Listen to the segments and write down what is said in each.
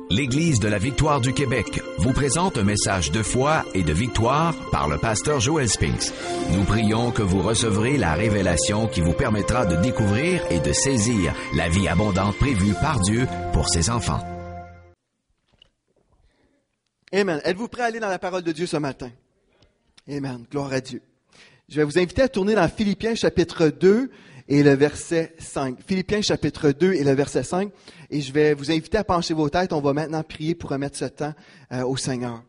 L'Église de la Victoire du Québec vous présente un message de foi et de victoire par le pasteur Joel Spinks. Nous prions que vous recevrez la révélation qui vous permettra de découvrir et de saisir la vie abondante prévue par Dieu pour ses enfants. Amen. Êtes-vous prêts à aller dans la parole de Dieu ce matin? Amen. Gloire à Dieu. Je vais vous inviter à tourner dans Philippiens chapitre 2 et le verset 5. Philippiens chapitre 2 et le verset 5. Et je vais vous inviter à pencher vos têtes. On va maintenant prier pour remettre ce temps au Seigneur.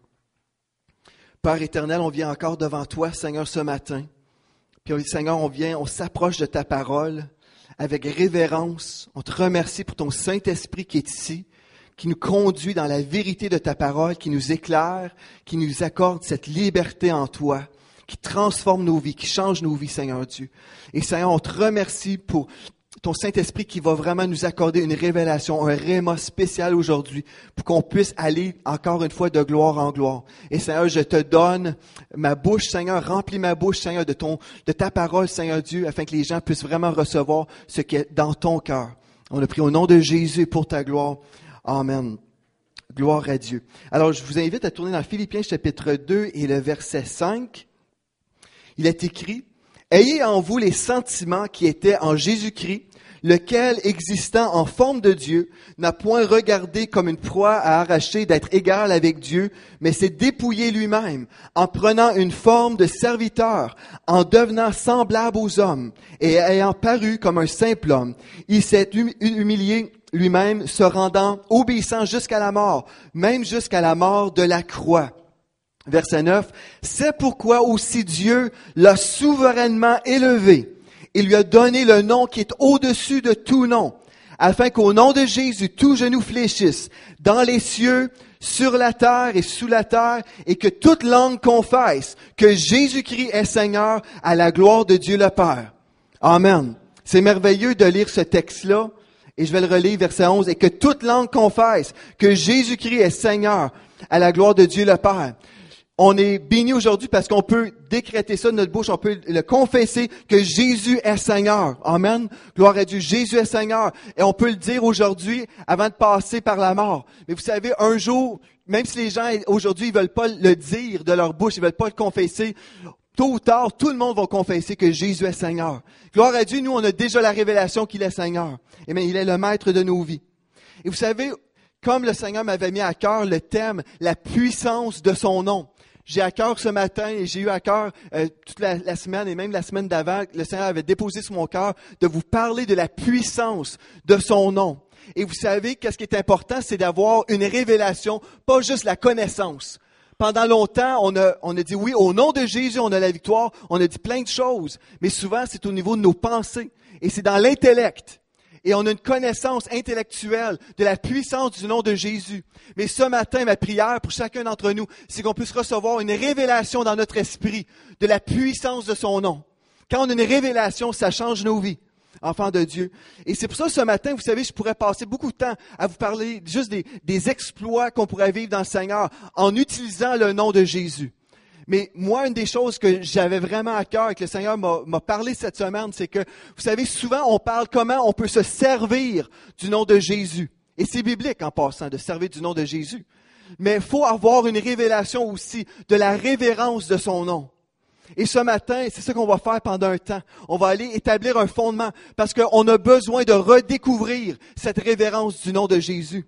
Père éternel, on vient encore devant toi, Seigneur, ce matin. Puis Seigneur, on s'approche de ta parole avec révérence. On te remercie pour ton Saint-Esprit qui est ici, qui nous conduit dans la vérité de ta parole, qui nous éclaire, qui nous accorde cette liberté en toi, qui transforme nos vies, qui change nos vies, Seigneur Dieu. Et Seigneur, on te remercie pour ton Saint-Esprit qui va vraiment nous accorder une révélation, un réma spécial aujourd'hui, pour qu'on puisse aller encore une fois de gloire en gloire. Et Seigneur, je te donne ma bouche, Seigneur, remplis ma bouche, Seigneur, de ta parole, Seigneur Dieu, afin que les gens puissent vraiment recevoir ce qui est dans ton cœur. On a prié au nom de Jésus pour ta gloire. Amen. Gloire à Dieu. Alors, je vous invite à tourner dans Philippiens chapitre 2 et le verset 5. Il est écrit, « Ayez en vous les sentiments qui étaient en Jésus-Christ, lequel, existant en forme de Dieu, n'a point regardé comme une proie à arracher d'être égal avec Dieu, mais s'est dépouillé lui-même, en prenant une forme de serviteur, en devenant semblable aux hommes, et ayant paru comme un simple homme. Il s'est humilié lui-même, se rendant obéissant jusqu'à la mort, même jusqu'à la mort de la croix. » Verset 9, « C'est pourquoi aussi Dieu l'a souverainement élevé. Il lui a donné le nom qui est au-dessus de tout nom, afin qu'au nom de Jésus, tout genou fléchisse, dans les cieux, sur la terre et sous la terre, et que toute langue confesse que Jésus-Christ est Seigneur à la gloire de Dieu le Père. » Amen. C'est merveilleux de lire ce texte-là, et je vais le relire, verset 11, « Et que toute langue confesse que Jésus-Christ est Seigneur à la gloire de Dieu le Père. » On est béni aujourd'hui parce qu'on peut décréter ça de notre bouche, on peut le confesser que Jésus est Seigneur. Amen. Gloire à Dieu, Jésus est Seigneur. Et on peut le dire aujourd'hui avant de passer par la mort. Mais vous savez, un jour, même si les gens aujourd'hui ils veulent pas le dire de leur bouche, ils veulent pas le confesser, tôt ou tard, tout le monde va confesser que Jésus est Seigneur. Gloire à Dieu, nous on a déjà la révélation qu'il est Seigneur. Et bien, il est le maître de nos vies. Et vous savez, comme le Seigneur m'avait mis à cœur le thème, la puissance de son nom. J'ai à cœur ce matin et j'ai eu à cœur toute la semaine et même la semaine d'avant, le Seigneur avait déposé sur mon cœur de vous parler de la puissance de son nom. Et vous savez, qu'est-ce qui est important, c'est d'avoir une révélation, pas juste la connaissance. Pendant longtemps, on a dit oui, au nom de Jésus, on a la victoire, on a dit plein de choses, mais souvent c'est au niveau de nos pensées et c'est dans l'intellect. Et on a une connaissance intellectuelle de la puissance du nom de Jésus. Mais ce matin, ma prière pour chacun d'entre nous, c'est qu'on puisse recevoir une révélation dans notre esprit de la puissance de son nom. Quand on a une révélation, ça change nos vies, enfants de Dieu. Et c'est pour ça, ce matin, vous savez, je pourrais passer beaucoup de temps à vous parler juste des exploits qu'on pourrait vivre dans le Seigneur en utilisant le nom de Jésus. Mais moi, une des choses que j'avais vraiment à cœur et que le Seigneur m'a parlé cette semaine, c'est que, vous savez, souvent on parle comment on peut se servir du nom de Jésus. Et c'est biblique en passant, de servir du nom de Jésus. Mais il faut avoir une révélation aussi de la révérence de son nom. Et ce matin, c'est ça qu'on va faire pendant un temps. On va aller établir un fondement parce qu'on a besoin de redécouvrir cette révérence du nom de Jésus.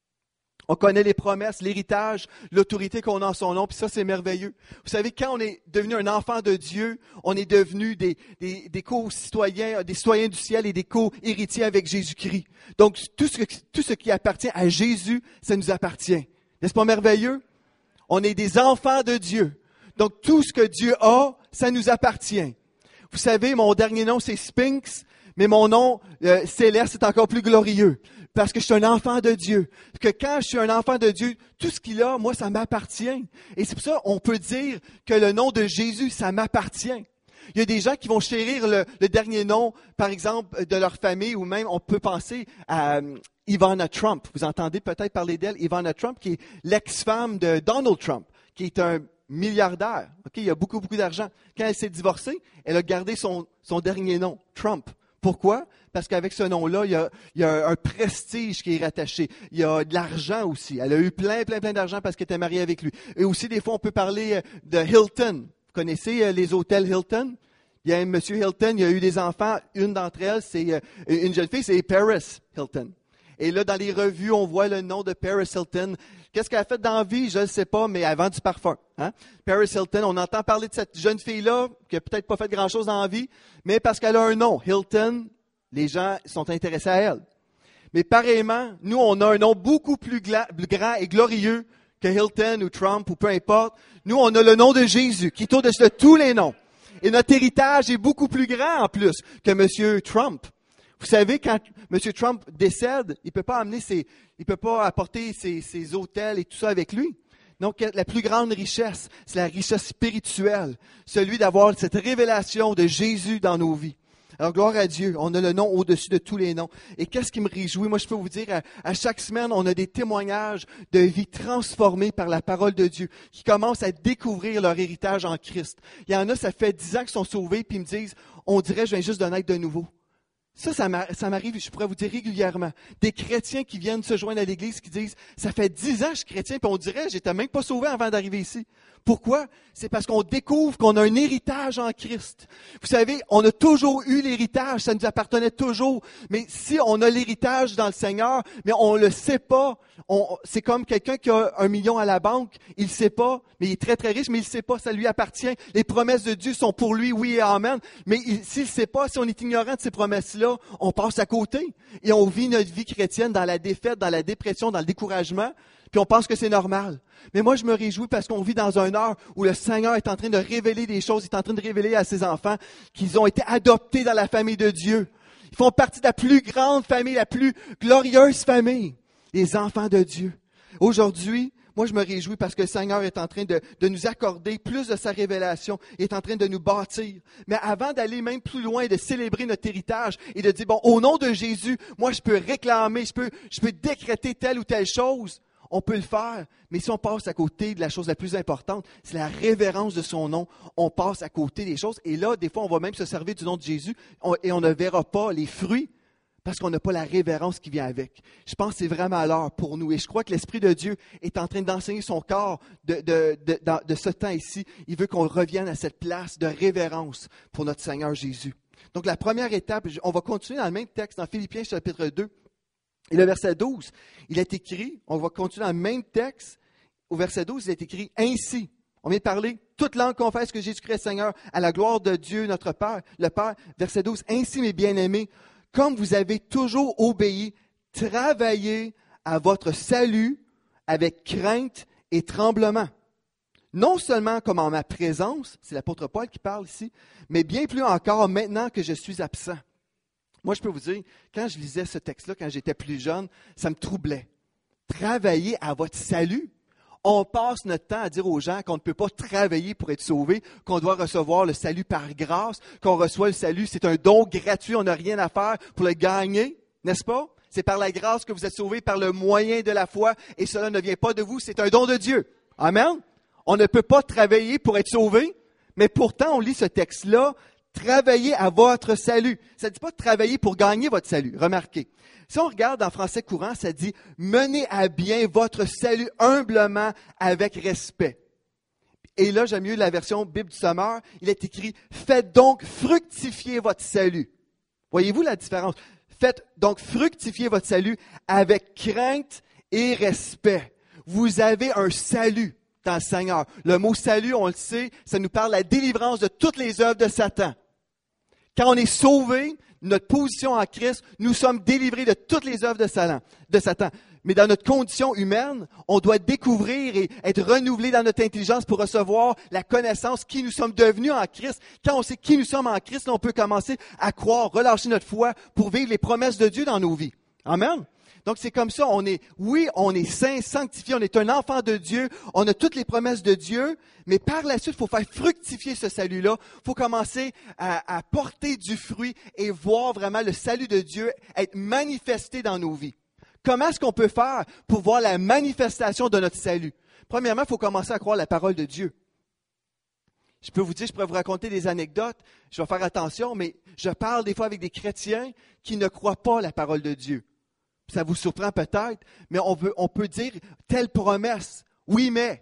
On connaît les promesses, l'héritage, l'autorité qu'on a en son nom, puis ça, c'est merveilleux. Vous savez, quand on est devenu un enfant de Dieu, on est devenu des co-citoyens, des citoyens du ciel et des co-héritiers avec Jésus-Christ. Donc, tout ce qui appartient à Jésus, ça nous appartient. N'est-ce pas merveilleux? On est des enfants de Dieu. Donc, tout ce que Dieu a, ça nous appartient. Vous savez, mon dernier nom, c'est Spinks, mais mon nom céleste est encore plus glorieux. Parce que je suis un enfant de Dieu. Que quand je suis un enfant de Dieu, tout ce qu'il a, moi, ça m'appartient. Et c'est pour ça qu'on peut dire que le nom de Jésus, ça m'appartient. Il y a des gens qui vont chérir le dernier nom, par exemple, de leur famille, ou même on peut penser à Ivana Trump. Vous entendez peut-être parler d'elle, Ivana Trump, qui est l'ex-femme de Donald Trump, qui est un milliardaire. Okay? Il a beaucoup d'argent. Quand elle s'est divorcée, elle a gardé son dernier nom, Trump. Pourquoi? Parce qu'avec ce nom-là, il y a un prestige qui est rattaché. Il y a de l'argent aussi. Elle a eu plein d'argent parce qu'elle était mariée avec lui. Et aussi, des fois, on peut parler de Hilton. Vous connaissez les hôtels Hilton? Il y a un monsieur Hilton, il a eu des enfants. Une d'entre elles, c'est une jeune fille, c'est Paris Hilton. Et là, dans les revues, on voit le nom de Paris Hilton. Qu'est-ce qu'elle a fait dans la vie? Je ne sais pas, mais elle vend du parfum. Hein? Paris Hilton, on entend parler de cette jeune fille-là, qui n'a peut-être pas fait grand-chose dans la vie, mais parce qu'elle a un nom, Hilton, les gens sont intéressés à elle. Mais pareillement, nous, on a un nom beaucoup plus grand et glorieux que Hilton ou Trump ou peu importe. Nous, on a le nom de Jésus, qui est au-dessus de tous les noms. Et notre héritage est beaucoup plus grand en plus que M. Trump. Vous savez, quand M. Trump décède, il peut pas apporter ses hôtels et tout ça avec lui. Donc, la plus grande richesse, c'est la richesse spirituelle, celui d'avoir cette révélation de Jésus dans nos vies. Alors, gloire à Dieu, on a le nom au-dessus de tous les noms. Et qu'est-ce qui me réjouit? Moi, je peux vous dire, à chaque semaine, on a des témoignages de vie transformées par la parole de Dieu, qui commencent à découvrir leur héritage en Christ. Il y en a, ça fait 10 ans qu'ils sont sauvés, puis ils me disent, on dirait, je viens juste de naître de nouveau. Ça m'arrive, je pourrais vous dire régulièrement. Des chrétiens qui viennent se joindre à l'Église, qui disent, ça fait 10 ans que je suis chrétien, puis on dirait, j'étais même pas sauvé avant d'arriver ici. Pourquoi? C'est parce qu'on découvre qu'on a un héritage en Christ. Vous savez, on a toujours eu l'héritage, ça nous appartenait toujours. Mais si on a l'héritage dans le Seigneur, mais on le sait pas, c'est comme quelqu'un qui a 1 million à la banque, il le sait pas, mais il est très très riche, mais il le sait pas, ça lui appartient. Les promesses de Dieu sont pour lui, oui et amen. Mais s'il le sait pas, si on est ignorant de ces promesses-là, on passe à côté. Et on vit notre vie chrétienne dans la défaite, dans la dépression, dans le découragement, puis on pense que c'est normal. Mais moi, je me réjouis parce qu'on vit dans une heure où le Seigneur est en train de révéler des choses, il est en train de révéler à ses enfants qu'ils ont été adoptés dans la famille de Dieu. Ils font partie de la plus grande famille, la plus glorieuse famille, les enfants de Dieu. Aujourd'hui, moi, je me réjouis parce que le Seigneur est en train de nous accorder plus de sa révélation, il est en train de nous bâtir. Mais avant d'aller même plus loin, de célébrer notre héritage et de dire, bon, au nom de Jésus, moi, je peux réclamer, je peux décréter telle ou telle chose. On peut le faire, mais si on passe à côté de la chose la plus importante, c'est la révérence de son nom, on passe à côté des choses. Et là, des fois, on va même se servir du nom de Jésus et on ne verra pas les fruits parce qu'on n'a pas la révérence qui vient avec. Je pense que c'est vraiment l'heure pour nous. Et je crois que l'Esprit de Dieu est en train d'enseigner son corps de ce temps ici. Il veut qu'on revienne à cette place de révérence pour notre Seigneur Jésus. Donc, la première étape, on va continuer dans le même texte, dans Philippiens chapitre 2. Et le verset 12, il est écrit, on va continuer dans le même texte, au verset 12, il est écrit « Ainsi ». On vient de parler, toute langue confesse que Jésus-Christ est Seigneur, à la gloire de Dieu, notre Père, le Père. Verset 12, « Ainsi, mes bien-aimés, comme vous avez toujours obéi, travaillez à votre salut avec crainte et tremblement. Non seulement comme en ma présence, c'est l'apôtre Paul qui parle ici, mais bien plus encore maintenant que je suis absent. » Moi, je peux vous dire, quand je lisais ce texte-là, quand j'étais plus jeune, ça me troublait. Travailler à votre salut. On passe notre temps à dire aux gens qu'on ne peut pas travailler pour être sauvé, qu'on doit recevoir le salut par grâce, qu'on reçoit le salut, c'est un don gratuit, on n'a rien à faire pour le gagner, n'est-ce pas? C'est par la grâce que vous êtes sauvés, par le moyen de la foi, et cela ne vient pas de vous, c'est un don de Dieu. Amen? On ne peut pas travailler pour être sauvé, mais pourtant, on lit ce texte-là, travaillez à votre salut. Ça ne dit pas de travailler pour gagner votre salut. Remarquez. Si on regarde en français courant, ça dit « Menez à bien votre salut humblement avec respect ». Et là, j'aime mieux la version Bible du Sommeur. Il est écrit « Faites donc fructifier votre salut ». Voyez-vous la différence? Faites donc fructifier votre salut avec crainte et respect. Vous avez un salut dans le Seigneur. Le mot salut, on le sait, ça nous parle de la délivrance de toutes les œuvres de Satan. Quand on est sauvé, notre position en Christ, nous sommes délivrés de toutes les œuvres de Satan. Mais dans notre condition humaine, on doit découvrir et être renouvelé dans notre intelligence pour recevoir la connaissance qui nous sommes devenus en Christ. Quand on sait qui nous sommes en Christ, on peut commencer à croire, relâcher notre foi pour vivre les promesses de Dieu dans nos vies. Amen. Donc, c'est comme ça, on est saint, sanctifié, on est un enfant de Dieu, on a toutes les promesses de Dieu, mais par la suite, il faut faire fructifier ce salut-là, il faut commencer à porter du fruit et voir vraiment le salut de Dieu être manifesté dans nos vies. Comment est-ce qu'on peut faire pour voir la manifestation de notre salut? Premièrement, il faut commencer à croire la parole de Dieu. Je peux vous dire, je pourrais vous raconter des anecdotes, je vais faire attention, mais je parle des fois avec des chrétiens qui ne croient pas la parole de Dieu. Ça vous surprend peut-être, mais on peut dire telle promesse, oui mais.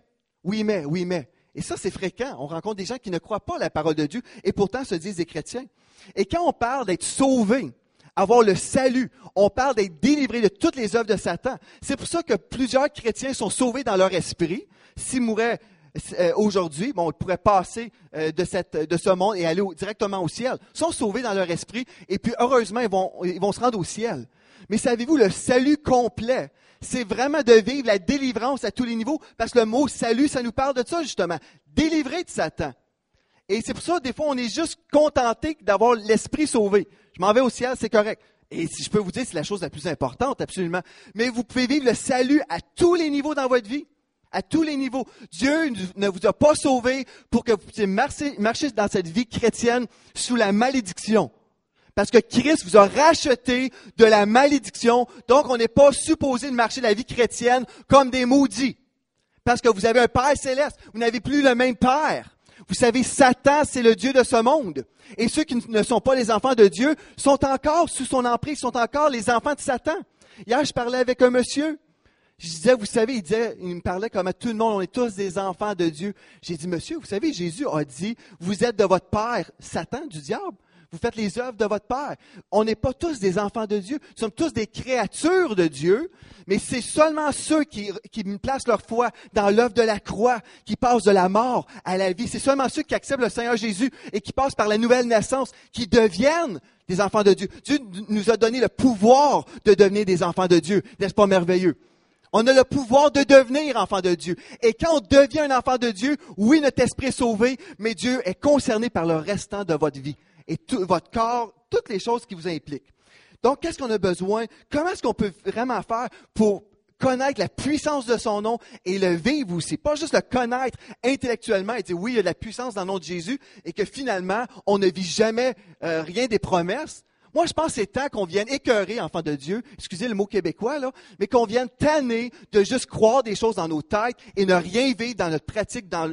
Et ça, c'est fréquent. On rencontre des gens qui ne croient pas la parole de Dieu et pourtant se disent des chrétiens. Et quand on parle d'être sauvé, avoir le salut, on parle d'être délivré de toutes les œuvres de Satan. C'est pour ça que plusieurs chrétiens sont sauvés dans leur esprit. S'ils mouraient aujourd'hui, ils pourraient passer de ce monde et aller directement au ciel. Ils sont sauvés dans leur esprit et puis heureusement, ils vont se rendre au ciel. Mais savez-vous, le salut complet, c'est vraiment de vivre la délivrance à tous les niveaux, parce que le mot salut, ça nous parle de ça justement, délivrer de Satan. Et c'est pour ça, des fois, on est juste contenté d'avoir l'esprit sauvé. Je m'en vais au ciel, c'est correct. Et si je peux vous dire, c'est la chose la plus importante, absolument. Mais vous pouvez vivre le salut à tous les niveaux dans votre vie. À tous les niveaux. Dieu ne vous a pas sauvé pour que vous puissiez marcher dans cette vie chrétienne sous la malédiction. Parce que Christ vous a racheté de la malédiction. Donc, on n'est pas supposé de marcher la vie chrétienne comme des maudits. Parce que vous avez un Père céleste. Vous n'avez plus le même Père. Vous savez, Satan, c'est le Dieu de ce monde. Et ceux qui ne sont pas les enfants de Dieu sont encore sous son emprise, sont encore les enfants de Satan. Hier, je parlais avec un monsieur. Je disais, vous savez, il me parlait comme à tout le monde, on est tous des enfants de Dieu. J'ai dit, monsieur, vous savez, Jésus a dit, vous êtes de votre père, Satan, du diable. Vous faites les œuvres de votre Père. On n'est pas tous des enfants de Dieu. Nous sommes tous des créatures de Dieu, mais c'est seulement ceux qui placent leur foi dans l'œuvre de la croix, qui passent de la mort à la vie. C'est seulement ceux qui acceptent le Seigneur Jésus et qui passent par la nouvelle naissance, qui deviennent des enfants de Dieu. Dieu nous a donné le pouvoir de devenir des enfants de Dieu. N'est-ce pas merveilleux? On a le pouvoir de devenir enfant de Dieu. Et quand on devient un enfant de Dieu, oui, notre esprit est sauvé, mais Dieu est concerné par le restant de votre vie. Et tout votre corps, toutes les choses qui vous impliquent. Donc, qu'est-ce qu'on a besoin? Comment est-ce qu'on peut vraiment faire pour connaître la puissance de son nom et le vivre aussi? Pas juste le connaître intellectuellement et dire oui, il y a de la puissance dans le nom de Jésus et que finalement, on ne vit jamais rien des promesses. Moi, je pense que c'est temps qu'on vienne écœurer, enfants de Dieu, excusez le mot québécois, là, mais qu'on vienne tanner de juste croire des choses dans nos têtes et ne rien vivre dans notre pratique, dans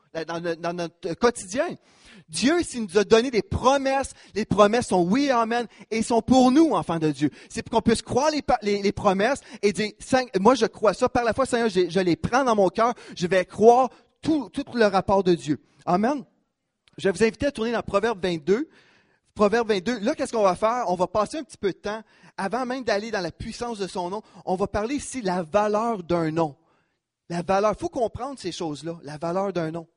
notre quotidien. Dieu, s'il nous a donné des promesses, les promesses sont oui, amen, et sont pour nous, enfants de Dieu. C'est pour qu'on puisse croire les promesses et dire, moi je crois ça, par la foi, Seigneur, je les prends dans mon cœur, je vais croire tout le rapport de Dieu. Amen. Je vais vous inviter à tourner dans Proverbe 22. Proverbe 22, là, qu'est-ce qu'on va faire? On va passer un petit peu de temps, avant même d'aller dans la puissance de son nom, on va parler ici de la valeur d'un nom. La valeur, il faut comprendre ces choses-là, la valeur d'un nom.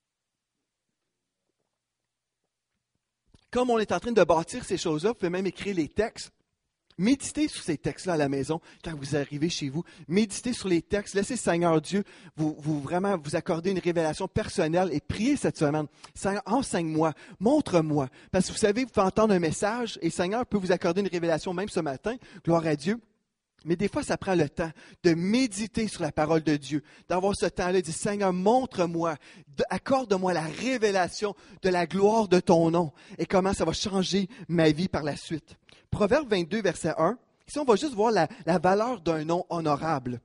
Comme on est en train de bâtir ces choses-là, vous pouvez même écrire les textes. Méditez sur ces textes-là à la maison, quand vous arrivez chez vous. Méditez sur les textes. Laissez le Seigneur Dieu vraiment vous accorder une révélation personnelle et priez cette semaine. Seigneur, enseigne-moi, montre-moi. Parce que vous savez, vous pouvez entendre un message et le Seigneur peut vous accorder une révélation même ce matin. Gloire à Dieu. Mais des fois, ça prend le temps de méditer sur la parole de Dieu, d'avoir ce temps-là, de dire, Seigneur, montre-moi, accorde-moi la révélation de la gloire de ton nom et comment ça va changer ma vie par la suite. Proverbe 22, verset 1. Ici, on va juste voir la valeur d'un nom honorable.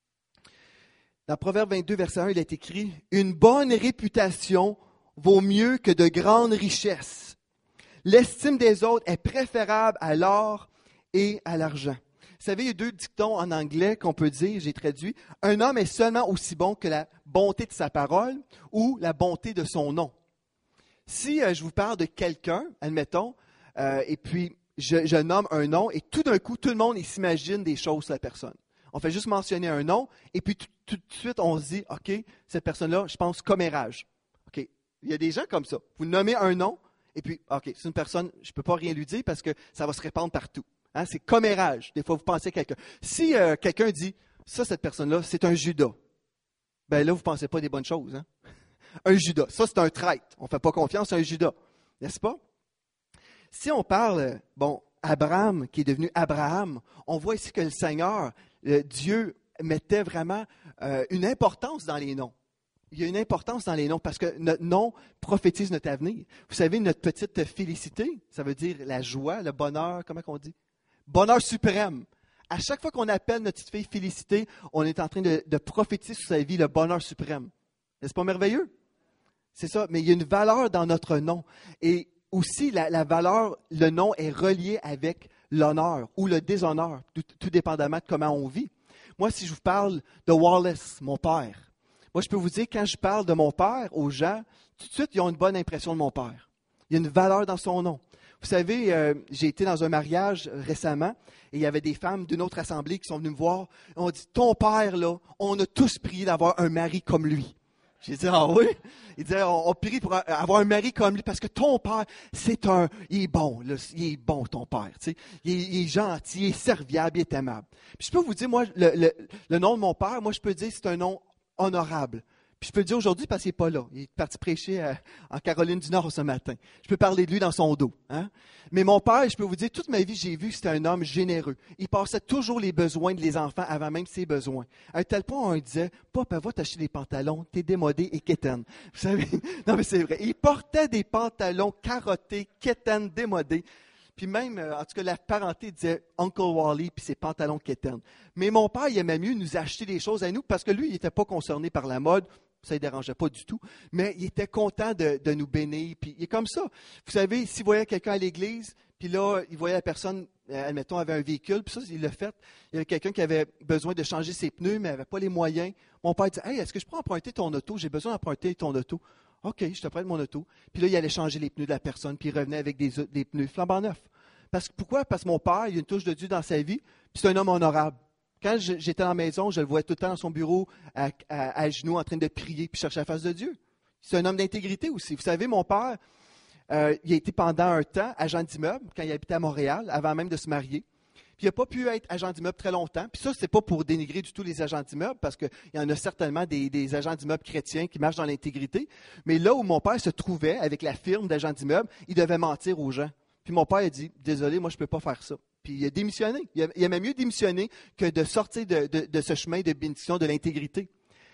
Dans Proverbe 22, verset 1, il est écrit, « Une bonne réputation vaut mieux que de grandes richesses. L'estime des autres est préférable à l'or et à l'argent. » Vous savez, il y a deux dictons en anglais qu'on peut dire, j'ai traduit. Un homme est seulement aussi bon que la bonté de sa parole ou la bonté de son nom. Si je vous parle de quelqu'un, admettons, et puis je nomme un nom, et tout d'un coup, tout le monde s'imagine des choses sur la personne. On fait juste mentionner un nom, et puis tout de suite, on se dit, OK, cette personne-là, je pense commérage. OK, il y a des gens comme ça. Vous nommez un nom, et puis, OK, c'est une personne, je ne peux pas rien lui dire parce que ça va se répandre partout. Hein, c'est commérage. Des fois, vous pensez à quelqu'un. Si quelqu'un dit, ça, cette personne-là, c'est un Judas, ben là, vous ne pensez pas des bonnes choses. Hein? Un Judas, ça, c'est un traître. On ne fait pas confiance à un Judas, n'est-ce pas? Si on parle, Abraham, qui est devenu Abraham, on voit ici que le Seigneur, Dieu, mettait vraiment une importance dans les noms. Il y a une importance dans les noms parce que notre nom prophétise notre avenir. Vous savez, notre petite félicité, ça veut dire la joie, le bonheur, comment on dit? Bonheur suprême. À chaque fois qu'on appelle notre petite fille Félicité, on est en train de prophétiser sur sa vie le bonheur suprême. N'est-ce pas merveilleux? C'est ça, mais il y a une valeur dans notre nom. Et aussi, la valeur, le nom est relié avec l'honneur ou le déshonneur, tout dépendamment de comment on vit. Moi, si je vous parle de Wallace, mon père, moi, je peux vous dire, quand je parle de mon père aux gens, tout de suite, ils ont une bonne impression de mon père. Il y a une valeur dans son nom. Vous savez, j'ai été dans un mariage récemment et il y avait des femmes d'une autre assemblée qui sont venues me voir. On dit, ton père, là, on a tous prié d'avoir un mari comme lui. J'ai dit, ah oui? Il disait, on prie pour avoir un mari comme lui parce que ton père, il est bon, là, il est bon, ton père. Tu sais, il est gentil, il est serviable, il est aimable. Puis je peux vous dire, moi, le nom de mon père, moi, je peux dire, c'est un nom honorable. Puis je peux le dire aujourd'hui parce qu'il n'est pas là. Il est parti prêcher en Caroline du Nord ce matin. Je peux parler de lui dans son dos. Hein? Mais mon père, je peux vous dire, toute ma vie, j'ai vu que c'était un homme généreux. Il passait toujours les besoins des enfants avant même ses besoins. À un tel point, on disait, « Papa, va t'acheter des pantalons, t'es démodé et quétaine. » Vous savez, non mais c'est vrai. Il portait des pantalons carottés, quétaines, démodés. Puis même, en tout cas, la parenté disait « Uncle Wally » puis ses pantalons quétaines. Mais mon père, il aimait mieux nous acheter des choses à nous parce que lui, il n'était pas concerné par la mode. Ça ne le dérangeait pas du tout, mais il était content de nous bénir. Puis il est comme ça. Vous savez, s'il voyait quelqu'un à l'église, puis là, il voyait la personne, admettons, avait un véhicule, puis ça, il l'a fait. Il y avait quelqu'un qui avait besoin de changer ses pneus, mais n'avait pas les moyens. Mon père dit « Hey, est-ce que je peux emprunter ton auto? J'ai besoin d'emprunter ton auto. » « OK, je te prête mon auto. » Puis là, il allait changer les pneus de la personne, puis il revenait avec des pneus flambant neufs. Pourquoi? Parce que mon père, il a une touche de Dieu dans sa vie, puis c'est un homme honorable. Quand j'étais dans la maison, je le voyais tout le temps dans son bureau, à genoux, en train de prier, puis chercher la face de Dieu. C'est un homme d'intégrité aussi. Vous savez, mon père, il a été pendant un temps agent d'immeuble, quand il habitait à Montréal, avant même de se marier. Puis il n'a pas pu être agent d'immeuble très longtemps. Puis ça, c'est pas pour dénigrer du tout les agents d'immeuble, parce qu'il y en a certainement des agents d'immeuble chrétiens qui marchent dans l'intégrité. Mais là où mon père se trouvait, avec la firme d'agent d'immeuble, il devait mentir aux gens. Puis mon père a dit, « Désolé, moi, je ne peux pas faire ça. » Puis il a démissionné. Il aimait mieux démissionner que de sortir de ce chemin de bénédiction de l'intégrité.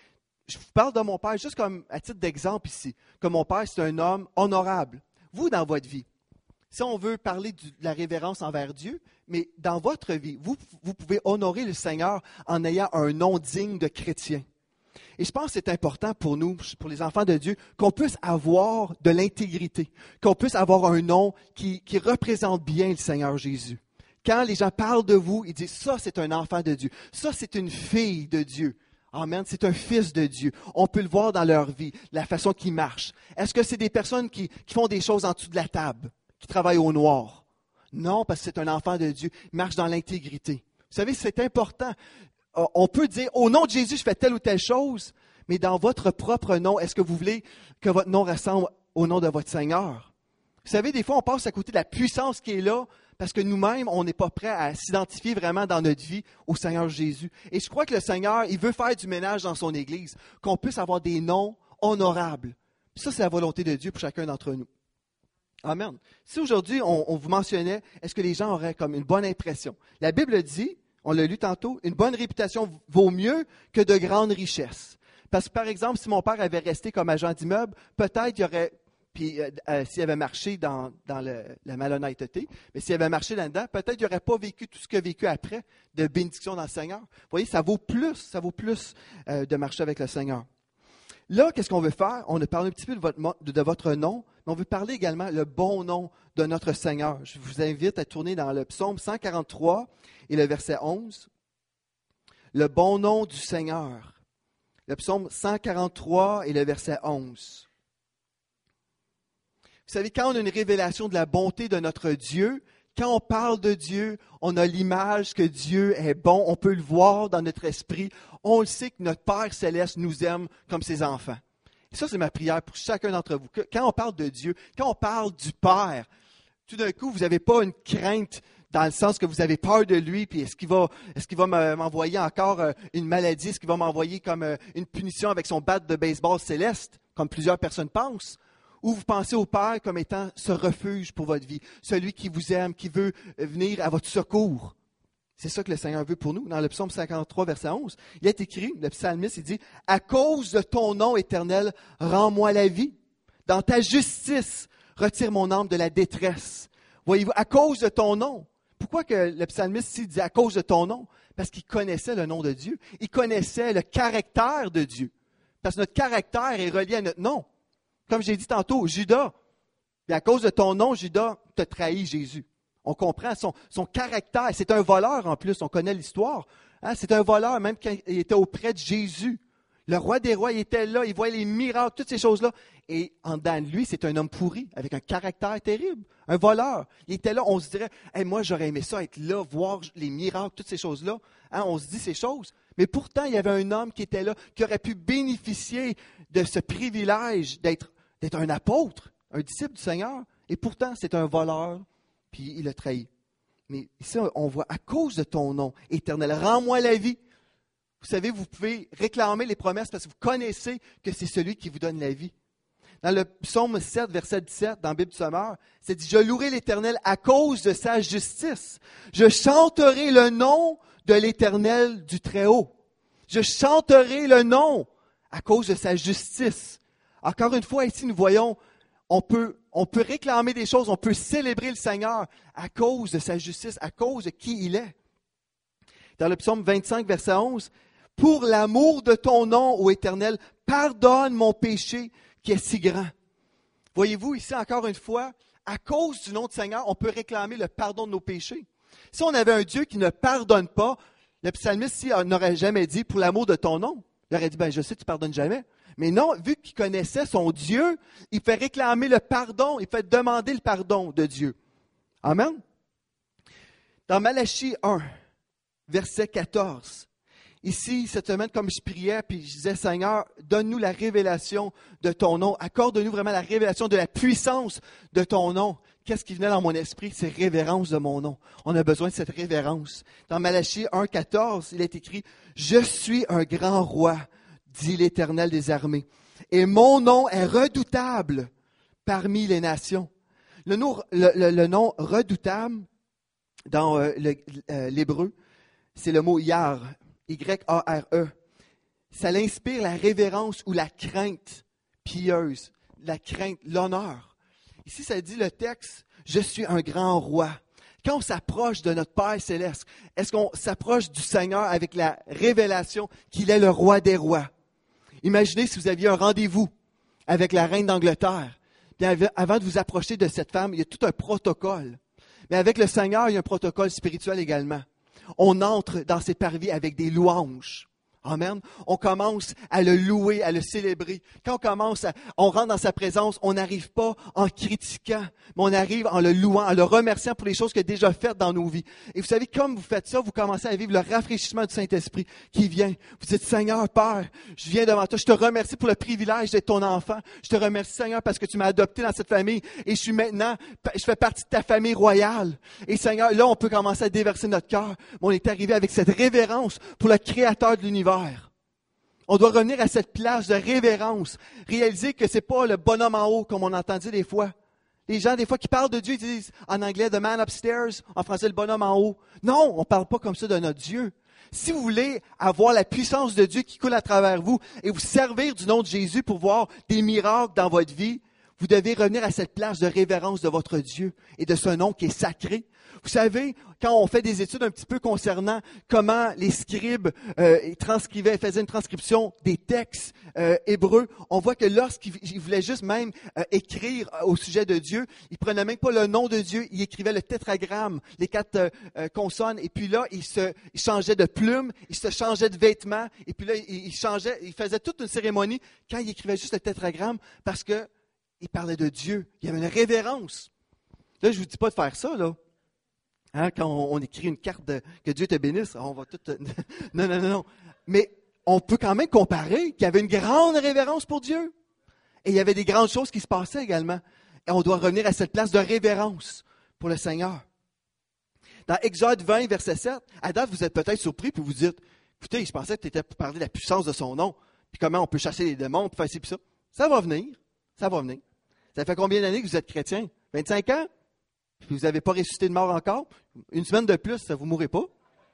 Je vous parle de mon père juste comme à titre d'exemple ici, que mon père, c'est un homme honorable. Vous, dans votre vie, si on veut parler de la révérence envers Dieu, mais dans votre vie, vous pouvez honorer le Seigneur en ayant un nom digne de chrétien. Et je pense que c'est important pour nous, pour les enfants de Dieu, qu'on puisse avoir de l'intégrité, qu'on puisse avoir un nom qui représente bien le Seigneur Jésus. Quand les gens parlent de vous, ils disent « ça, c'est un enfant de Dieu. Ça, c'est une fille de Dieu. Amen. C'est un fils de Dieu. » On peut le voir dans leur vie, la façon qu'ils marchent. Est-ce que c'est des personnes qui font des choses en dessous de la table, qui travaillent au noir? Non, parce que c'est un enfant de Dieu. Il marche dans l'intégrité. Vous savez, c'est important. On peut dire « au nom de Jésus, je fais telle ou telle chose », mais dans votre propre nom, est-ce que vous voulez que votre nom ressemble au nom de votre Seigneur? Vous savez, des fois, on passe à côté de la puissance qui est là, parce que nous-mêmes, on n'est pas prêt à s'identifier vraiment dans notre vie au Seigneur Jésus. Et je crois que le Seigneur, il veut faire du ménage dans son Église, qu'on puisse avoir des noms honorables. Puis ça, c'est la volonté de Dieu pour chacun d'entre nous. Amen. Si aujourd'hui, on vous mentionnait, est-ce que les gens auraient comme une bonne impression? La Bible dit, on l'a lu tantôt, une bonne réputation vaut mieux que de grandes richesses. Parce que, par exemple, si mon père avait resté comme agent d'immeuble, peut-être il y aurait... Puis s'il avait marché dans la malhonnêteté, mais s'il avait marché là-dedans, peut-être qu'il n'aurait pas vécu tout ce qu'il a vécu après de bénédiction dans le Seigneur. Vous voyez, ça vaut plus de marcher avec le Seigneur. Là, qu'est-ce qu'on veut faire? On a parlé un petit peu de votre nom, mais on veut parler également le bon nom de notre Seigneur. Je vous invite à tourner dans le psaume 143 et le verset 11. Le bon nom du Seigneur. Le psaume 143 et le verset 11. Vous savez, quand on a une révélation de la bonté de notre Dieu, quand on parle de Dieu, on a l'image que Dieu est bon, on peut le voir dans notre esprit, on le sait que notre Père Céleste nous aime comme ses enfants. Et ça, c'est ma prière pour chacun d'entre vous. Quand on parle de Dieu, quand on parle du Père, tout d'un coup, vous n'avez pas une crainte dans le sens que vous avez peur de lui, puis est-ce qu'il va m'envoyer encore une maladie, est-ce qu'il va m'envoyer comme une punition avec son bat de baseball céleste, comme plusieurs personnes pensent? Ou vous pensez au Père comme étant ce refuge pour votre vie, celui qui vous aime, qui veut venir à votre secours. C'est ça que le Seigneur veut pour nous. Dans le psaume 53, verset 11, il est écrit, le psalmiste, il dit « À cause de ton nom éternel, rends-moi la vie. Dans ta justice, retire mon âme de la détresse. » Voyez-vous, à cause de ton nom. Pourquoi que le psalmiste ici dit « à cause de ton nom » ? Parce qu'il connaissait le nom de Dieu. Il connaissait le caractère de Dieu. Parce que notre caractère est relié à notre nom. Comme j'ai dit tantôt, Judas, et à cause de ton nom, Judas, t'a trahi Jésus. On comprend son caractère. C'est un voleur en plus, on connaît l'histoire. Hein? C'est un voleur, même quand il était auprès de Jésus. Le roi des rois, il était là, il voyait les miracles, toutes ces choses-là. Et en dedans de lui, c'est un homme pourri, avec un caractère terrible, un voleur. Il était là, on se dirait, hey, moi j'aurais aimé ça, être là, voir les miracles, toutes ces choses-là. Hein? On se dit ces choses. Mais pourtant, il y avait un homme qui était là, qui aurait pu bénéficier de ce privilège d'être un apôtre, un disciple du Seigneur. Et pourtant, c'est un voleur, puis il a trahi. Mais ici, on voit, à cause de ton nom éternel, rends-moi la vie. Vous savez, vous pouvez réclamer les promesses parce que vous connaissez que c'est celui qui vous donne la vie. Dans le psaume 7, verset 17, dans la Bible du Sommeur, c'est dit « Je louerai l'Éternel à cause de sa justice. Je chanterai le nom de l'Éternel du Très-Haut. Je chanterai le nom à cause de sa justice. » Encore une fois, ici, nous voyons, on peut réclamer des choses, on peut célébrer le Seigneur à cause de sa justice, à cause de qui il est. Dans le psaume 25, verset 11, « Pour l'amour de ton nom, ô Éternel, pardonne mon péché qui est si grand. » Voyez-vous, ici, encore une fois, à cause du nom du Seigneur, on peut réclamer le pardon de nos péchés. Si on avait un Dieu qui ne pardonne pas, le psalmiste ici n'aurait jamais dit « Pour l'amour de ton nom ». Il aurait dit « Je sais, tu ne pardonnes jamais. » Mais non, vu qu'il connaissait son Dieu, il fait réclamer le pardon, il fait demander le pardon de Dieu. Amen. Dans Malachie 1, verset 14. Ici, cette semaine, comme je priais, puis je disais, Seigneur, donne-nous la révélation de ton nom. Accorde-nous vraiment la révélation de la puissance de ton nom. Qu'est-ce qui venait dans mon esprit? C'est révérence de mon nom. On a besoin de cette révérence. Dans Malachie 1, 14, il est écrit, « Je suis un grand roi, dit l'Éternel des armées, et mon nom est redoutable parmi les nations. » Le nom redoutable, dans l'hébreu, c'est le mot Yar, Y-A-R-E. Ça l'inspire la révérence ou la crainte pieuse, la crainte, l'honneur. Ici, ça dit le texte, « Je suis un grand roi ». Quand on s'approche de notre Père céleste, est-ce qu'on s'approche du Seigneur avec la révélation qu'il est le roi des rois? Imaginez si vous aviez un rendez-vous avec la reine d'Angleterre. Bien, avant de vous approcher de cette femme, il y a tout un protocole. Mais avec le Seigneur, il y a un protocole spirituel également. On entre dans ses parvis avec des louanges. Amen. On commence à le louer, à le célébrer. Quand on rentre dans sa présence, on n'arrive pas en critiquant, mais on arrive en le louant, en le remerciant pour les choses qu'il a déjà faites dans nos vies. Et vous savez, comme vous faites ça, vous commencez à vivre le rafraîchissement du Saint-Esprit qui vient. Vous dites, Seigneur, Père, je viens devant toi, je te remercie pour le privilège d'être ton enfant. Je te remercie, Seigneur, parce que tu m'as adopté dans cette famille et je fais partie de ta famille royale. Et Seigneur, là, on peut commencer à déverser notre cœur. On est arrivé avec cette révérence pour le Créateur de l'univers. On doit revenir à cette place de révérence, réaliser que c'est pas le bonhomme en haut comme on entend dire des fois. Les gens, des fois, qui parlent de Dieu, ils disent en anglais « the man upstairs », en français « le bonhomme en haut ». Non, on ne parle pas comme ça de notre Dieu. Si vous voulez avoir la puissance de Dieu qui coule à travers vous et vous servir du nom de Jésus pour voir des miracles dans votre vie, vous devez revenir à cette place de révérence de votre Dieu et de ce nom qui est sacré. Vous savez, quand on fait des études un petit peu concernant comment les scribes faisaient une transcription des textes hébreux, on voit que lorsqu'ils voulaient juste même écrire au sujet de Dieu, ils prenaient même pas le nom de Dieu, ils écrivaient le tétragramme, les 4 consonnes, et puis là, ils changeaient de plume, ils se changeaient de vêtements, et puis là, ils faisaient toute une cérémonie quand ils écrivaient juste le tétragramme, parce que ils parlaient de Dieu. Il y avait une révérence. Là, je ne vous dis pas de faire ça, là. Hein, quand on écrit une carte que Dieu te bénisse, on va tout... Non. Mais on peut quand même comparer qu'il y avait une grande révérence pour Dieu. Et il y avait des grandes choses qui se passaient également. Et on doit revenir à cette place de révérence pour le Seigneur. Dans Exode 20, verset 7, à date, vous êtes peut-être surpris, puis vous dites, écoutez, je pensais que tu étais pour parler de la puissance de son nom, puis comment on peut chasser les démons, puis faire ci, puis ça. Ça va venir. Ça fait combien d'années que vous êtes chrétien? 25 ans? Puis vous n'avez pas ressuscité de mort encore? Une semaine de plus, ça ne vous mourrez pas?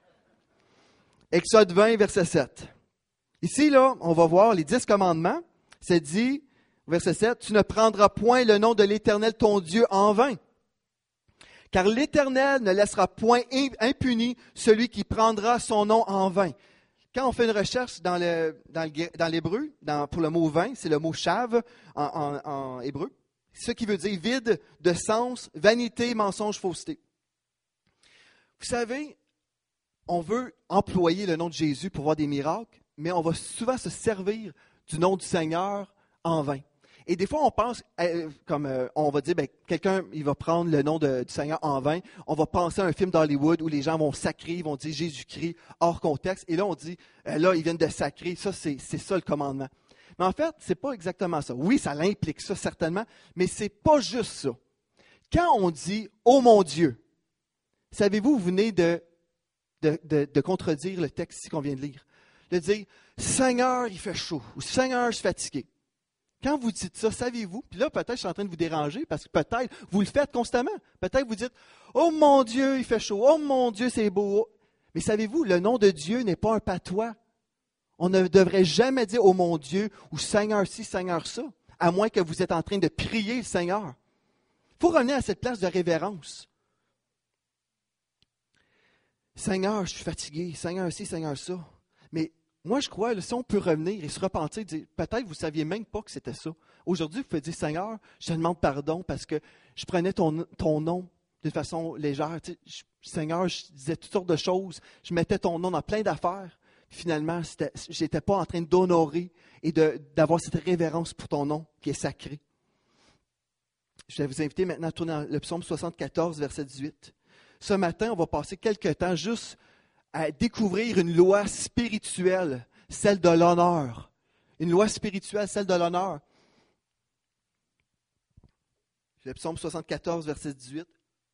Exode 20, verset 7. Ici, là, on va voir les 10 commandements. C'est dit, verset 7, « Tu ne prendras point le nom de l'Éternel ton Dieu en vain. Car l'Éternel ne laissera point impuni celui qui prendra son nom en vain. » Quand on fait une recherche dans l'hébreu, pour le mot vin, c'est le mot shave en hébreu, ce qui veut dire vide de sens, vanité, mensonge, fausseté. Vous savez, on veut employer le nom de Jésus pour voir des miracles, mais on va souvent se servir du nom du Seigneur en vain. Et des fois, on pense, on va dire, quelqu'un, il va prendre le nom du Seigneur en vain. On va penser à un film d'Hollywood où les gens vont sacrer, ils vont dire Jésus-Christ hors contexte. Et là, on dit, là, ils viennent de sacrer. Ça, c'est ça le commandement. Mais en fait, c'est pas exactement ça. Oui, ça l'implique ça, certainement, mais c'est pas juste ça. Quand on dit « Oh mon Dieu », savez-vous, vous venez de contredire le texte ici qu'on vient de lire. De dire « Seigneur, il fait chaud » ou « Seigneur, je suis fatigué ». Quand vous dites ça, savez-vous, puis là, peut-être je suis en train de vous déranger, parce que peut-être vous le faites constamment. Peut-être vous dites « Oh mon Dieu, il fait chaud. Oh mon Dieu, c'est beau. » Mais savez-vous, le nom de Dieu n'est pas un patois. On ne devrait jamais dire « Oh mon Dieu » ou « Seigneur ci, Seigneur ça », à moins que vous êtes en train de prier le Seigneur. Il faut revenir à cette place de révérence. Seigneur, je suis fatigué. Seigneur ci, Seigneur ça. Mais moi, je crois, si on peut revenir et se repentir, dire, peut-être vous ne saviez même pas que c'était ça. Aujourd'hui, vous pouvez dire, Seigneur, je te demande pardon parce que je prenais ton nom de façon légère. Tu sais, Seigneur, je disais toutes sortes de choses. Je mettais ton nom dans plein d'affaires. Finalement, je n'étais pas en train d'honorer et d'avoir cette révérence pour ton nom qui est sacré. Je vais vous inviter maintenant à tourner dans le psaume 74, verset 18. Ce matin, on va passer quelques temps juste à découvrir une loi spirituelle, celle de l'honneur. Une loi spirituelle, celle de l'honneur. Le psaume 74, verset 18.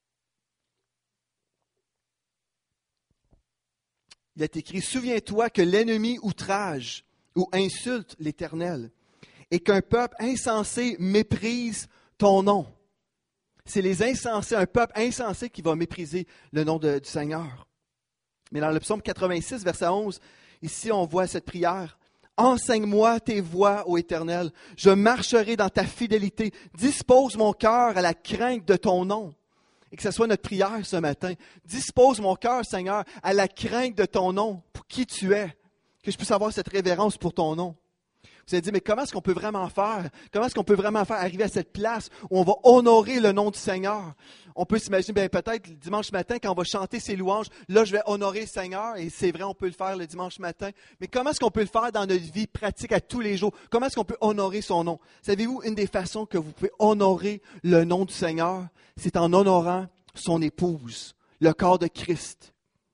Il est écrit, « Souviens-toi que l'ennemi outrage ou insulte l'Éternel et qu'un peuple insensé méprise ton nom. » C'est les insensés, un peuple insensé qui va mépriser le nom du Seigneur. Mais dans le psaume 86, verset 11, ici on voit cette prière. « Enseigne-moi tes voies, ô Éternel, je marcherai dans ta fidélité. Dispose mon cœur à la crainte de ton nom. » Et que ce soit notre prière ce matin. Dispose mon cœur, Seigneur, à la crainte de ton nom, pour qui tu es. Que je puisse avoir cette révérence pour ton nom. Vous allez dire, mais comment est-ce qu'on peut vraiment faire? Comment est-ce qu'on peut vraiment faire arriver à cette place où on va honorer le nom du Seigneur? On peut s'imaginer, peut-être le dimanche matin, quand on va chanter ses louanges, là, je vais honorer le Seigneur. Et c'est vrai, on peut le faire le dimanche matin. Mais comment est-ce qu'on peut le faire dans notre vie pratique à tous les jours? Comment est-ce qu'on peut honorer son nom? Savez-vous, une des façons que vous pouvez honorer le nom du Seigneur, c'est en honorant son épouse, le corps de Christ.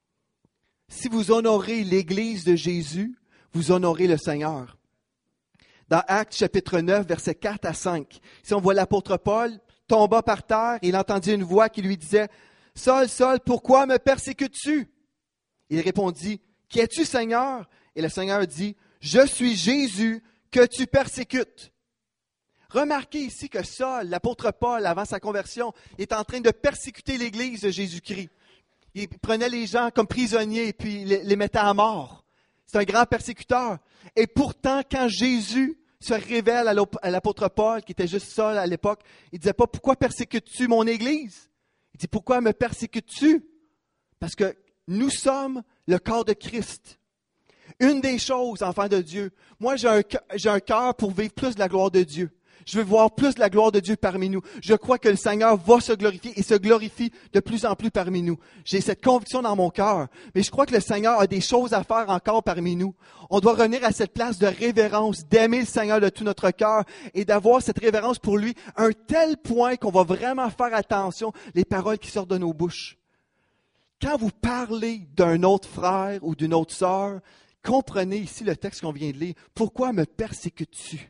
Si vous honorez l'Église de Jésus, vous honorez le Seigneur. Dans Actes chapitre 9, versets 4 à 5, ici on voit l'apôtre Paul tomba par terre et il entendit une voix qui lui disait « Saul, Saul, pourquoi me persécutes-tu » Il répondit « Qui es-tu, Seigneur » Et le Seigneur dit « Je suis Jésus que tu persécutes. » Remarquez ici que Saul, l'apôtre Paul, avant sa conversion, est en train de persécuter l'Église de Jésus-Christ. Il prenait les gens comme prisonniers et puis les mettait à mort. C'est un grand persécuteur. Et pourtant, quand Jésus se révèle à l'apôtre Paul, qui était juste seul à l'époque, il ne disait pas « Pourquoi persécutes-tu mon Église ?» Il dit « Pourquoi me persécutes-tu » Parce que nous sommes le corps de Christ. Une des choses, enfants de Dieu, moi j'ai un cœur pour vivre plus de la gloire de Dieu. Je veux voir plus de la gloire de Dieu parmi nous. Je crois que le Seigneur va se glorifier et se glorifie de plus en plus parmi nous. J'ai cette conviction dans mon cœur. Mais je crois que le Seigneur a des choses à faire encore parmi nous. On doit revenir à cette place de révérence, d'aimer le Seigneur de tout notre cœur et d'avoir cette révérence pour lui à un tel point qu'on va vraiment faire attention les paroles qui sortent de nos bouches. Quand vous parlez d'un autre frère ou d'une autre sœur, comprenez ici le texte qu'on vient de lire. Pourquoi me persécutes-tu?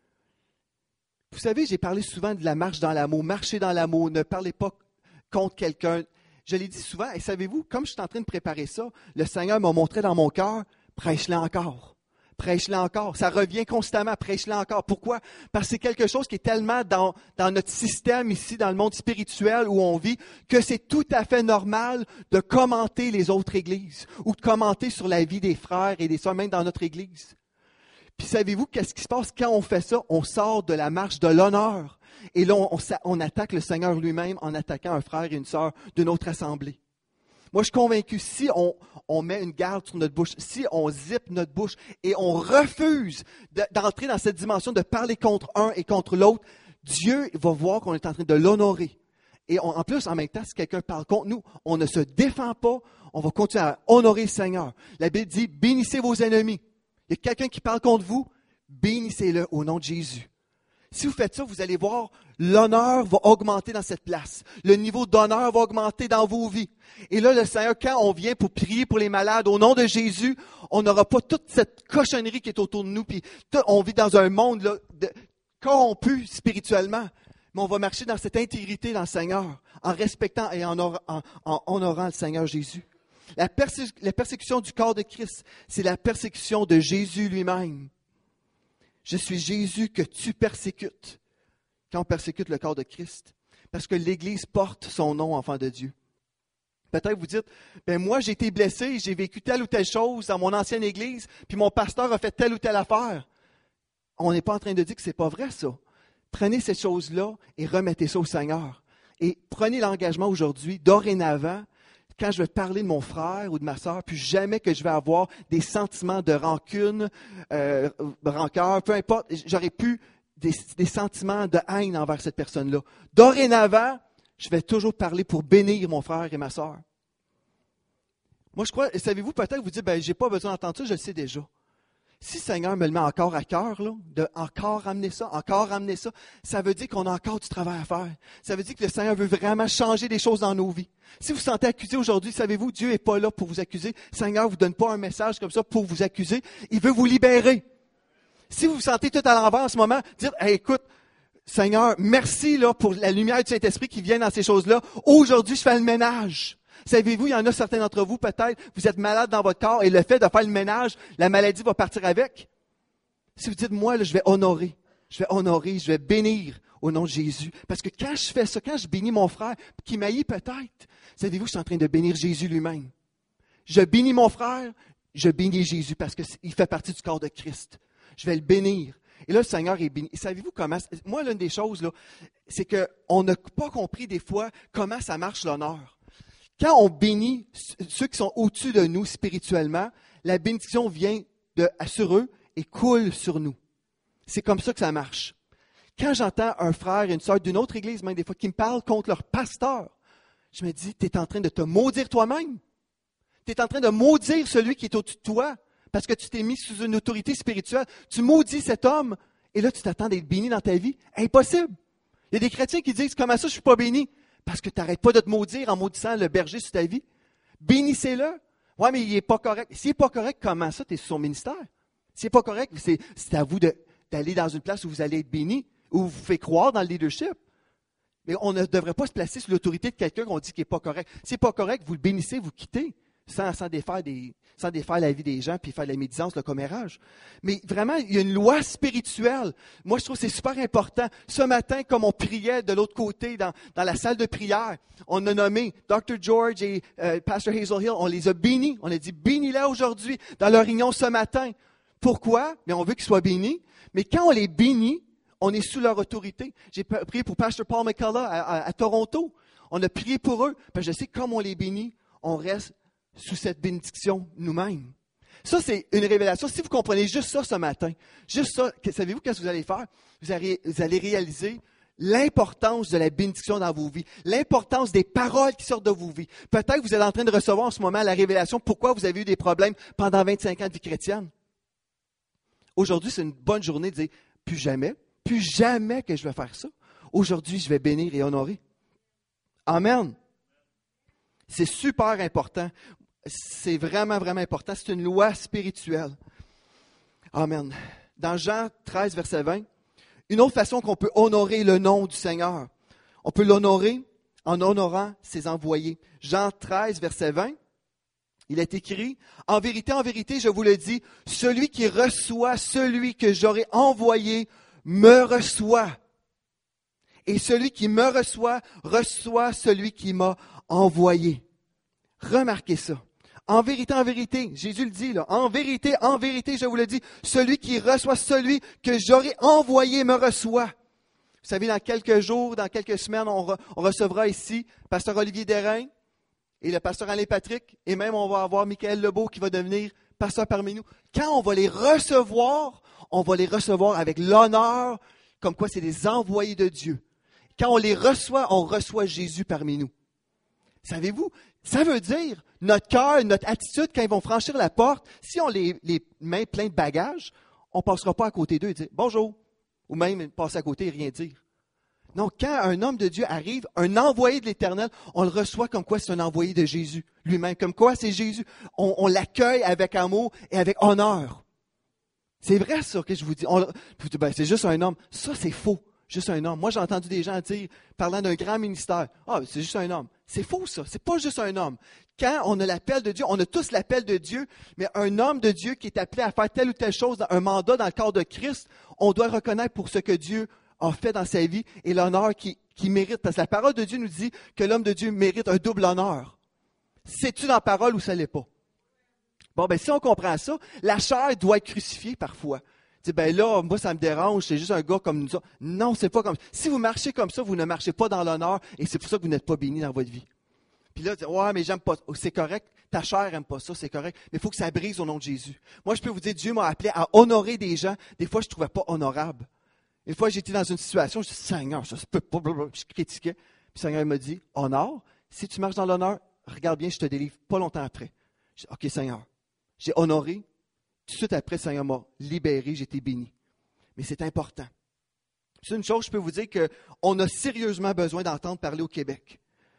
Vous savez, j'ai parlé souvent de la marche dans l'amour. Marchez dans l'amour, ne parlez pas contre quelqu'un. Je l'ai dit souvent, et savez-vous, comme je suis en train de préparer ça, le Seigneur m'a montré dans mon cœur, prêche-le encore. Prêche-le encore. Ça revient constamment, prêche-le encore. Pourquoi? Parce que c'est quelque chose qui est tellement dans notre système ici, dans le monde spirituel où on vit, que c'est tout à fait normal de commenter les autres églises ou de commenter sur la vie des frères et des sœurs, même dans notre église. Puis savez-vous qu'est-ce qui se passe quand on fait ça? On sort de la marche de l'honneur. Et là, on attaque le Seigneur lui-même en attaquant un frère et une sœur de notre assemblée. Moi, je suis convaincu, si on met une garde sur notre bouche, si on zippe notre bouche et on refuse d'entrer dans cette dimension de parler contre un et contre l'autre, Dieu va voir qu'on est en train de l'honorer. Et en plus, en même temps, si quelqu'un parle contre nous, on ne se défend pas, on va continuer à honorer le Seigneur. La Bible dit, bénissez vos ennemis. Il y a quelqu'un qui parle contre vous, bénissez-le au nom de Jésus. Si vous faites ça, vous allez voir, l'honneur va augmenter dans cette place. Le niveau d'honneur va augmenter dans vos vies. Et là, le Seigneur, quand on vient pour prier pour les malades au nom de Jésus, on n'aura pas toute cette cochonnerie qui est autour de nous. Puis on vit dans un monde là, corrompu spirituellement. Mais on va marcher dans cette intégrité dans le Seigneur, en respectant et en honorant le Seigneur Jésus. La persécution du corps de Christ, c'est la persécution de Jésus lui-même. Je suis Jésus que tu persécutes quand on persécute le corps de Christ. Parce que l'Église porte son nom, enfant de Dieu. Peut-être vous dites, moi j'ai été blessé, j'ai vécu telle ou telle chose dans mon ancienne Église, puis mon pasteur a fait telle ou telle affaire. On n'est pas en train de dire que ce n'est pas vrai ça. Prenez ces choses-là et remettez ça au Seigneur. Et prenez l'engagement aujourd'hui, dorénavant, quand je vais parler de mon frère ou de ma sœur, puis jamais que je vais avoir des sentiments de rancune, rancœur, peu importe, j'aurais pu des sentiments de haine envers cette personne-là. Dorénavant, je vais toujours parler pour bénir mon frère et ma sœur. Moi, je crois, savez-vous, peut-être vous dites, j'ai pas besoin d'entendre ça, je le sais déjà. Si le Seigneur me le met encore à cœur, là, de encore ramener ça, ça veut dire qu'on a encore du travail à faire. Ça veut dire que le Seigneur veut vraiment changer des choses dans nos vies. Si vous vous sentez accusé aujourd'hui, savez-vous, Dieu n'est pas là pour vous accuser. Le Seigneur ne vous donne pas un message comme ça pour vous accuser. Il veut vous libérer. Si vous vous sentez tout à l'envers en ce moment, dites, écoute, Seigneur, merci là, pour la lumière du Saint-Esprit qui vient dans ces choses-là. Aujourd'hui, je fais le ménage. Savez-vous, il y en a certains d'entre vous, peut-être, vous êtes malade dans votre corps et le fait de faire le ménage, la maladie va partir avec. Si vous dites, moi, là, je vais honorer, je vais bénir au nom de Jésus. Parce que quand je fais ça, quand je bénis mon frère, qui m'haït peut-être, savez-vous, je suis en train de bénir Jésus lui-même. Je bénis mon frère, je bénis Jésus parce qu'il fait partie du corps de Christ. Je vais le bénir. Et là, le Seigneur est béni. Et savez-vous comment, moi, l'une des choses, là, c'est qu'on n'a pas compris des fois comment ça marche l'honneur. Quand on bénit ceux qui sont au-dessus de nous spirituellement, la bénédiction vient sur eux et coule sur nous. C'est comme ça que ça marche. Quand j'entends un frère et une sœur d'une autre église, même des fois, qui me parlent contre leur pasteur, je me dis, tu es en train de te maudire toi-même. Tu es en train de maudire celui qui est au-dessus de toi parce que tu t'es mis sous une autorité spirituelle. Tu maudis cet homme et là, tu t'attends d'être béni dans ta vie. Impossible. Il y a des chrétiens qui disent, comment ça, je ne suis pas béni? Parce que tu n'arrêtes pas de te maudire en maudissant le berger sur ta vie. Bénissez-le. Oui, mais il n'est pas correct. S'il n'est pas correct, comment ça, tu es sous son ministère? S'il n'est pas correct, c'est à vous d'aller dans une place où vous allez être béni, où vous faites croire dans le leadership. Mais on ne devrait pas se placer sous l'autorité de quelqu'un qu'on dit qu'il n'est pas correct. Si ce n'est pas correct, vous le bénissez, vous quittez, sans défaire la vie des gens puis faire de la médisance, le commérage. Mais vraiment, il y a une loi spirituelle. Moi, je trouve que c'est super important. Ce matin, comme on priait de l'autre côté dans la salle de prière, on a nommé Dr. George et Pastor Hazel Hill, on les a bénis. On a dit, bénis-les aujourd'hui dans leur réunion ce matin. Pourquoi? Mais on veut qu'ils soient bénis. Mais quand on les bénit, on est sous leur autorité. J'ai prié pour Pastor Paul McCullough à Toronto. On a prié pour eux. Parce que je sais que comme on les bénit, on reste sous cette bénédiction nous-mêmes. Ça, c'est une révélation. Si vous comprenez juste ça ce matin, juste ça, savez-vous qu'est-ce que vous allez faire? Vous allez réaliser l'importance de la bénédiction dans vos vies, l'importance des paroles qui sortent de vos vies. Peut-être que vous êtes en train de recevoir en ce moment la révélation pourquoi vous avez eu des problèmes pendant 25 ans de vie chrétienne. Aujourd'hui, c'est une bonne journée de dire, plus jamais que je vais faire ça. Aujourd'hui, je vais bénir et honorer. Amen. C'est super important. C'est vraiment, vraiment important. C'est une loi spirituelle. Amen. Dans Jean 13, verset 20, une autre façon qu'on peut honorer le nom du Seigneur, on peut l'honorer en honorant ses envoyés. Jean 13, verset 20, il est écrit, « En vérité, je vous le dis, celui qui reçoit celui que j'aurai envoyé me reçoit. Et celui qui me reçoit, reçoit celui qui m'a envoyé. » Remarquez ça. En vérité, Jésus le dit, là, en vérité, je vous le dis, celui qui reçoit celui que j'aurai envoyé me reçoit. Vous savez, dans quelques jours, dans quelques semaines, on recevra ici Pasteur Olivier Derain et le pasteur Alain Patrick, et même on va avoir Michael Lebeau qui va devenir pasteur parmi nous. Quand on va les recevoir avec l'honneur, comme quoi c'est des envoyés de Dieu. Quand on les reçoit, on reçoit Jésus parmi nous. Savez-vous, ça veut dire notre cœur, notre attitude, quand ils vont franchir la porte, si on les mains pleines de bagages, on ne passera pas à côté d'eux et dire « Bonjour » ou même passer à côté et rien dire. Non, quand un homme de Dieu arrive, un envoyé de l'Éternel, on le reçoit comme quoi c'est un envoyé de Jésus lui-même, comme quoi c'est Jésus. On l'accueille avec amour et avec honneur. C'est vrai ça que je vous dis. C'est juste un homme. Ça, c'est faux. Juste un homme. Moi, j'ai entendu des gens dire, parlant d'un grand ministère, « Ah, c'est juste un homme. » C'est faux ça. C'est pas juste un homme. Quand on a l'appel de Dieu, on a tous l'appel de Dieu, mais un homme de Dieu qui est appelé à faire telle ou telle chose, un mandat dans le corps de Christ, on doit reconnaître pour ce que Dieu a fait dans sa vie et l'honneur qu'il mérite. Parce que la parole de Dieu nous dit que l'homme de Dieu mérite un double honneur. C'est-tu dans la parole ou ça ne l'est pas? Bon, si on comprend ça, la chair doit être crucifiée parfois. Tu dis, là, moi, ça me dérange, c'est juste un gars comme nous. Non, c'est pas comme ça. Si vous marchez comme ça, vous ne marchez pas dans l'honneur et c'est pour ça que vous n'êtes pas béni dans votre vie. Puis là, ouais, mais j'aime pas. C'est correct. Ta chair n'aime pas ça, c'est correct. Mais il faut que ça brise au nom de Jésus. Moi, je peux vous dire, Dieu m'a appelé à honorer des gens. Des fois, je ne trouvais pas honorable. Une fois, j'étais dans une situation, je dis, Seigneur, ça se peut pas. Je critiquais. Puis le Seigneur m'a dit, honore. Si tu marches dans l'honneur, regarde bien, je te délivre pas longtemps après. Je dis, OK, Seigneur. J'ai honoré. Tout de suite après, le Seigneur m'a libéré, j'ai été béni. Mais c'est important. C'est une chose, je peux vous dire qu'on a sérieusement besoin d'entendre parler au Québec.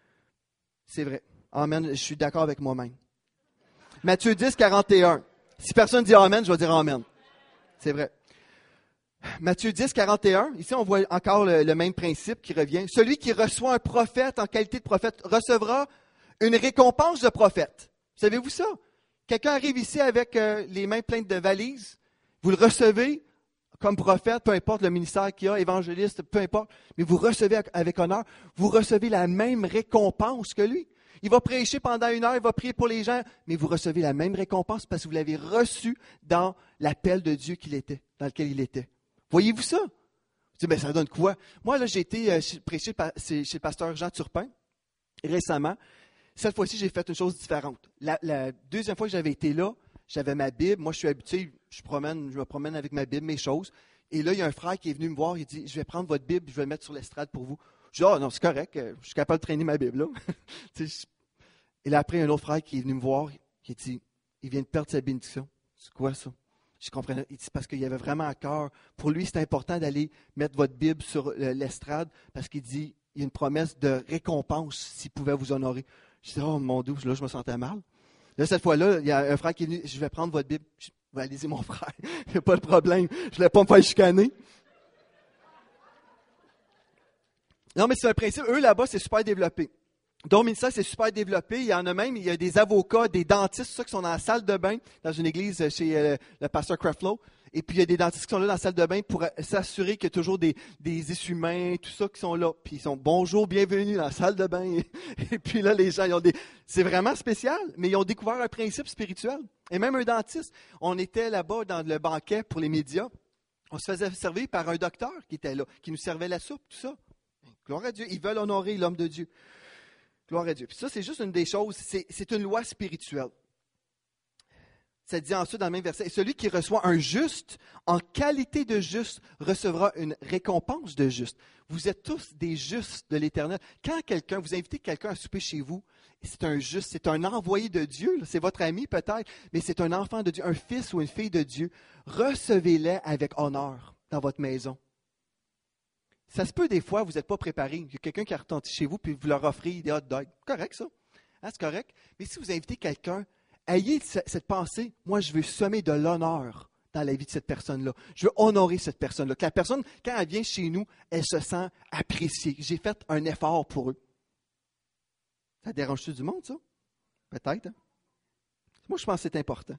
C'est vrai. Amen. Je suis d'accord avec moi-même. Matthieu 10, 41. Si personne dit Amen, je vais dire Amen. C'est vrai. Matthieu 10, 41. Ici, on voit encore le même principe qui revient. Celui qui reçoit un prophète en qualité de prophète recevra une récompense de prophète. Savez-vous ça? Quelqu'un arrive ici avec les mains pleines de valises. Vous le recevez comme prophète, peu importe le ministère qu'il a, évangéliste, peu importe, mais vous recevez avec honneur, vous recevez la même récompense que lui. Il va prêcher pendant 1 heure, il va prier pour les gens, mais vous recevez la même récompense parce que vous l'avez reçu dans l'appel de Dieu dans lequel il était. Voyez-vous ça? Je dis, ça donne quoi? Moi, là, j'ai été prêcher chez le pasteur Jean Turpin récemment. Cette fois-ci, j'ai fait une chose différente. La deuxième fois que j'avais été là, j'avais ma Bible. Moi, je suis habitué, je me promène avec ma Bible, mes choses. Et là, il y a un frère qui est venu me voir, il dit, je vais prendre votre Bible, je vais le mettre sur l'estrade pour vous. Je dis, non, c'est correct, je suis capable de traîner ma Bible là. Et là, après, un autre frère qui est venu me voir, qui dit, il vient de perdre sa bénédiction. C'est quoi ça? Je comprenais. Il dit, parce qu'il y avait vraiment à cœur. Pour lui, c'est important d'aller mettre votre Bible sur l'estrade, parce qu'il dit, il y a une promesse de récompense s'il pouvait vous honorer. Je dis, oh mon Dieu, là, je me sentais mal. Là, cette fois-là, il y a un frère qui est venu, je vais prendre votre Bible. Je dis, allez-y, mon frère, il n'y a pas de problème. Je ne voulais pas me faire chicaner. Non, mais c'est un principe. Eux, là-bas, c'est super développé. Dans le ministère, c'est super développé. Il y en a même, il y a des avocats, des dentistes, tout ça, qui sont dans la salle de bain, dans une église chez le pasteur Creflo. Et puis, il y a des dentistes qui sont là dans la salle de bain pour s'assurer qu'il y a toujours des essuie-mains, tout ça, qui sont là. Puis, ils sont bonjour, bienvenue dans la salle de bain. Et puis là, les gens, ils ont c'est vraiment spécial, mais ils ont découvert un principe spirituel. Et même un dentiste. On était là-bas dans le banquet pour les médias. On se faisait servir par un docteur qui était là, qui nous servait la soupe, tout ça. Gloire à Dieu. Ils veulent honorer l'homme de Dieu. Gloire à Dieu. Puis ça, c'est juste une des choses. C'est une loi spirituelle. Ça dit ensuite dans le même verset, « Celui qui reçoit un juste, en qualité de juste, recevra une récompense de juste. » Vous êtes tous des justes de l'Éternel. Quand vous invitez quelqu'un à souper chez vous, c'est un juste, c'est un envoyé de Dieu, c'est votre ami peut-être, mais c'est un enfant de Dieu, un fils ou une fille de Dieu. Recevez-les avec honneur dans votre maison. Ça se peut des fois, vous n'êtes pas préparé. Il y a quelqu'un qui a retenti chez vous, puis vous leur offrez des hot dogs. Correct, ça. Hein, c'est correct. Mais si vous invitez quelqu'un, ayez cette pensée, moi, je veux semer de l'honneur dans la vie de cette personne-là. Je veux honorer cette personne-là. Que la personne, quand elle vient chez nous, elle se sent appréciée. J'ai fait un effort pour eux. Ça dérange-tu du monde, ça? Peut-être. Hein? Moi, je pense que c'est important.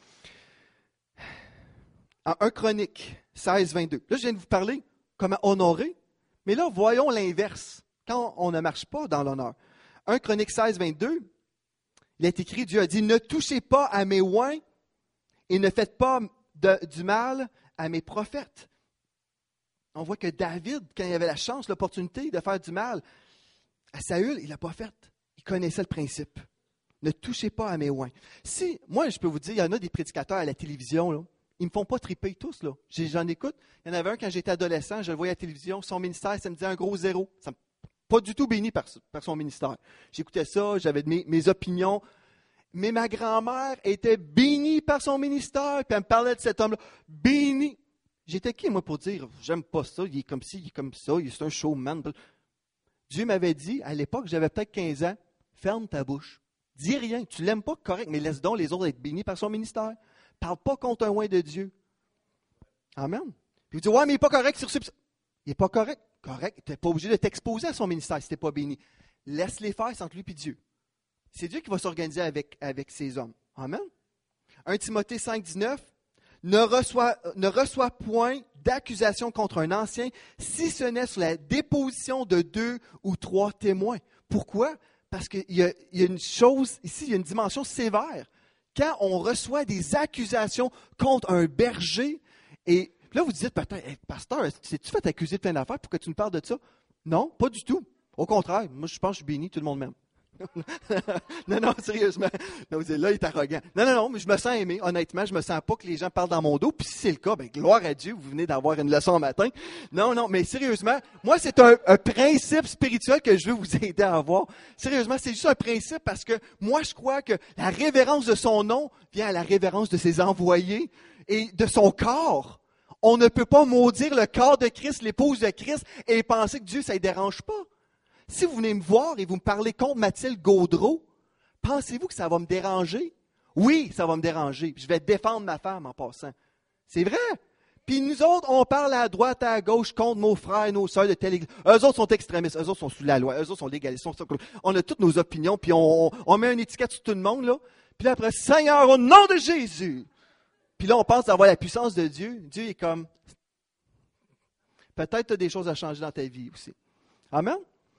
En 1 Chronique 16, 22. Là, je viens de vous parler comment honorer. Mais là, voyons l'inverse. Quand on ne marche pas dans l'honneur. 1 Chronique 16, 22. Il est écrit, Dieu a dit, « Ne touchez pas à mes oins et ne faites pas du mal à mes prophètes. » On voit que David, quand il avait l'opportunité de faire du mal à Saül, il ne l'a pas fait. Il connaissait le principe. Ne touchez pas à mes oins. Si, moi, je peux vous dire, il y en a des prédicateurs à la télévision, là. Ils me font pas triper tous, là. J'en écoute. Il y en avait un quand j'étais adolescent, je le voyais à la télévision, son ministère, ça me disait un gros zéro. Pas du tout béni par son ministère. J'écoutais ça, j'avais mes opinions. Mais ma grand-mère était bénie par son ministère, puis elle me parlait de cet homme-là. Béni. J'étais qui, moi, pour dire, j'aime pas ça, il est comme ci, il est comme ça, c'est un showman. Dieu m'avait dit, à l'époque, j'avais peut-être 15 ans, ferme ta bouche. Dis rien. Tu l'aimes pas, correct, mais laisse donc les autres être bénis par son ministère. Parle pas contre un oint de Dieu. Amen. Puis vous dites, ouais, mais il n'est pas correct sur ce. Il n'est pas correct. Correct. Tu n'es pas obligé de t'exposer à son ministère si tu n'es pas béni. Laisse-les faire entre lui et Dieu. C'est Dieu qui va s'organiser avec ses hommes. Amen. 1 Timothée 5, 19. Ne reçoit point d'accusation contre un ancien si ce n'est sur la déposition de 2 ou 3 témoins. Pourquoi? Parce qu'il y a une chose, ici, il y a une dimension sévère. Quand on reçoit des accusations contre un berger, et là vous dites peut-être, hey, pasteur, t'es-tu fait accuser de plein d'affaires pour que tu nous parles de ça? Non, pas du tout. Au contraire, moi je pense que je suis béni, tout le monde m'aime. non, sérieusement. Non, vous dites, là, il est arrogant. Non, mais je me sens aimé. Honnêtement, je me sens pas que les gens parlent dans mon dos. Puis si c'est le cas, ben gloire à Dieu, vous venez d'avoir une leçon matin. Non, mais sérieusement, moi, c'est un principe spirituel que je veux vous aider à avoir. Sérieusement, c'est juste un principe parce que moi, je crois que la révérence de son nom vient à la révérence de ses envoyés et de son corps. On ne peut pas maudire le corps de Christ, l'épouse de Christ, et penser que Dieu, ça ne dérange pas. Si vous venez me voir et vous me parlez contre Mathilde Gaudreau, pensez-vous que ça va me déranger? Oui, ça va me déranger. Puis je vais défendre ma femme en passant. C'est vrai. Puis nous autres, on parle à droite, à gauche contre nos frères et nos sœurs de telle église. Eux autres sont extrémistes, eux autres sont sous la loi, eux autres sont légalistes. On a toutes nos opinions, puis on met une étiquette sur tout le monde, là. Puis là, après, Seigneur, au nom de Jésus. Puis là, on pense avoir la puissance de Dieu. Dieu est comme, peut-être tu as des choses à changer dans ta vie aussi. Amen.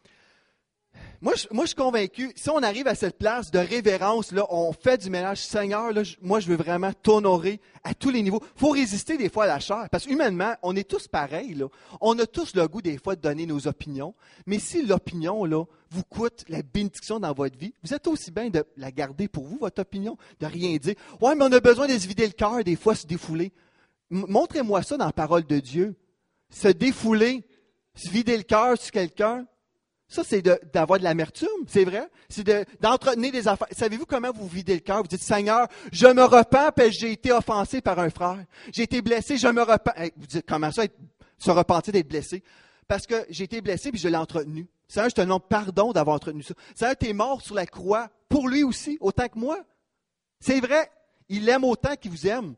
Moi, je suis convaincu, si on arrive à cette place de révérence, là, on fait du ménage. Seigneur, là, moi, je veux vraiment t'honorer à tous les niveaux. Il faut résister des fois à la chair, parce qu'humainement, on est tous pareils. Là. On a tous le goût des fois de donner nos opinions. Mais si l'opinion là, vous coûte la bénédiction dans votre vie, vous êtes aussi bien de la garder pour vous, votre opinion, de rien dire. Ouais, mais on a besoin de se vider le cœur, des fois, se défouler. Montrez-moi ça dans la parole de Dieu. Se défouler, se vider le cœur sur quelqu'un. Ça, c'est d'avoir de l'amertume, c'est vrai. C'est d'entretenir des affaires. Savez-vous comment vous videz le cœur? Vous dites, Seigneur, je me repens parce que j'ai été offensé par un frère. J'ai été blessé, je me repens. Vous dites, comment ça, se repentir d'être blessé? Parce que j'ai été blessé puis je l'ai entretenu. Seigneur, je te demande pardon d'avoir entretenu ça. Seigneur, tu es mort sur la croix pour lui aussi, autant que moi. C'est vrai, il aime autant qu'il vous aime.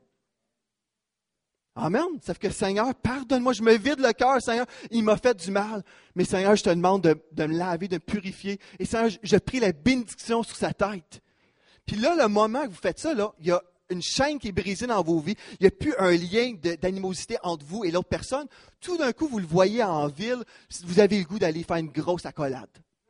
Amen. Ça fait que Seigneur, pardonne-moi, je me vide le cœur, Seigneur, il m'a fait du mal. Mais Seigneur, je te demande de me laver, de me purifier. Et Seigneur, je prie la bénédiction sur sa tête. Puis là, le moment que vous faites ça, là, il y a une chaîne qui est brisée dans vos vies. Il n'y a plus un lien d'animosité entre vous et l'autre personne. Tout d'un coup, vous le voyez en ville, vous avez le goût d'aller faire une grosse accolade.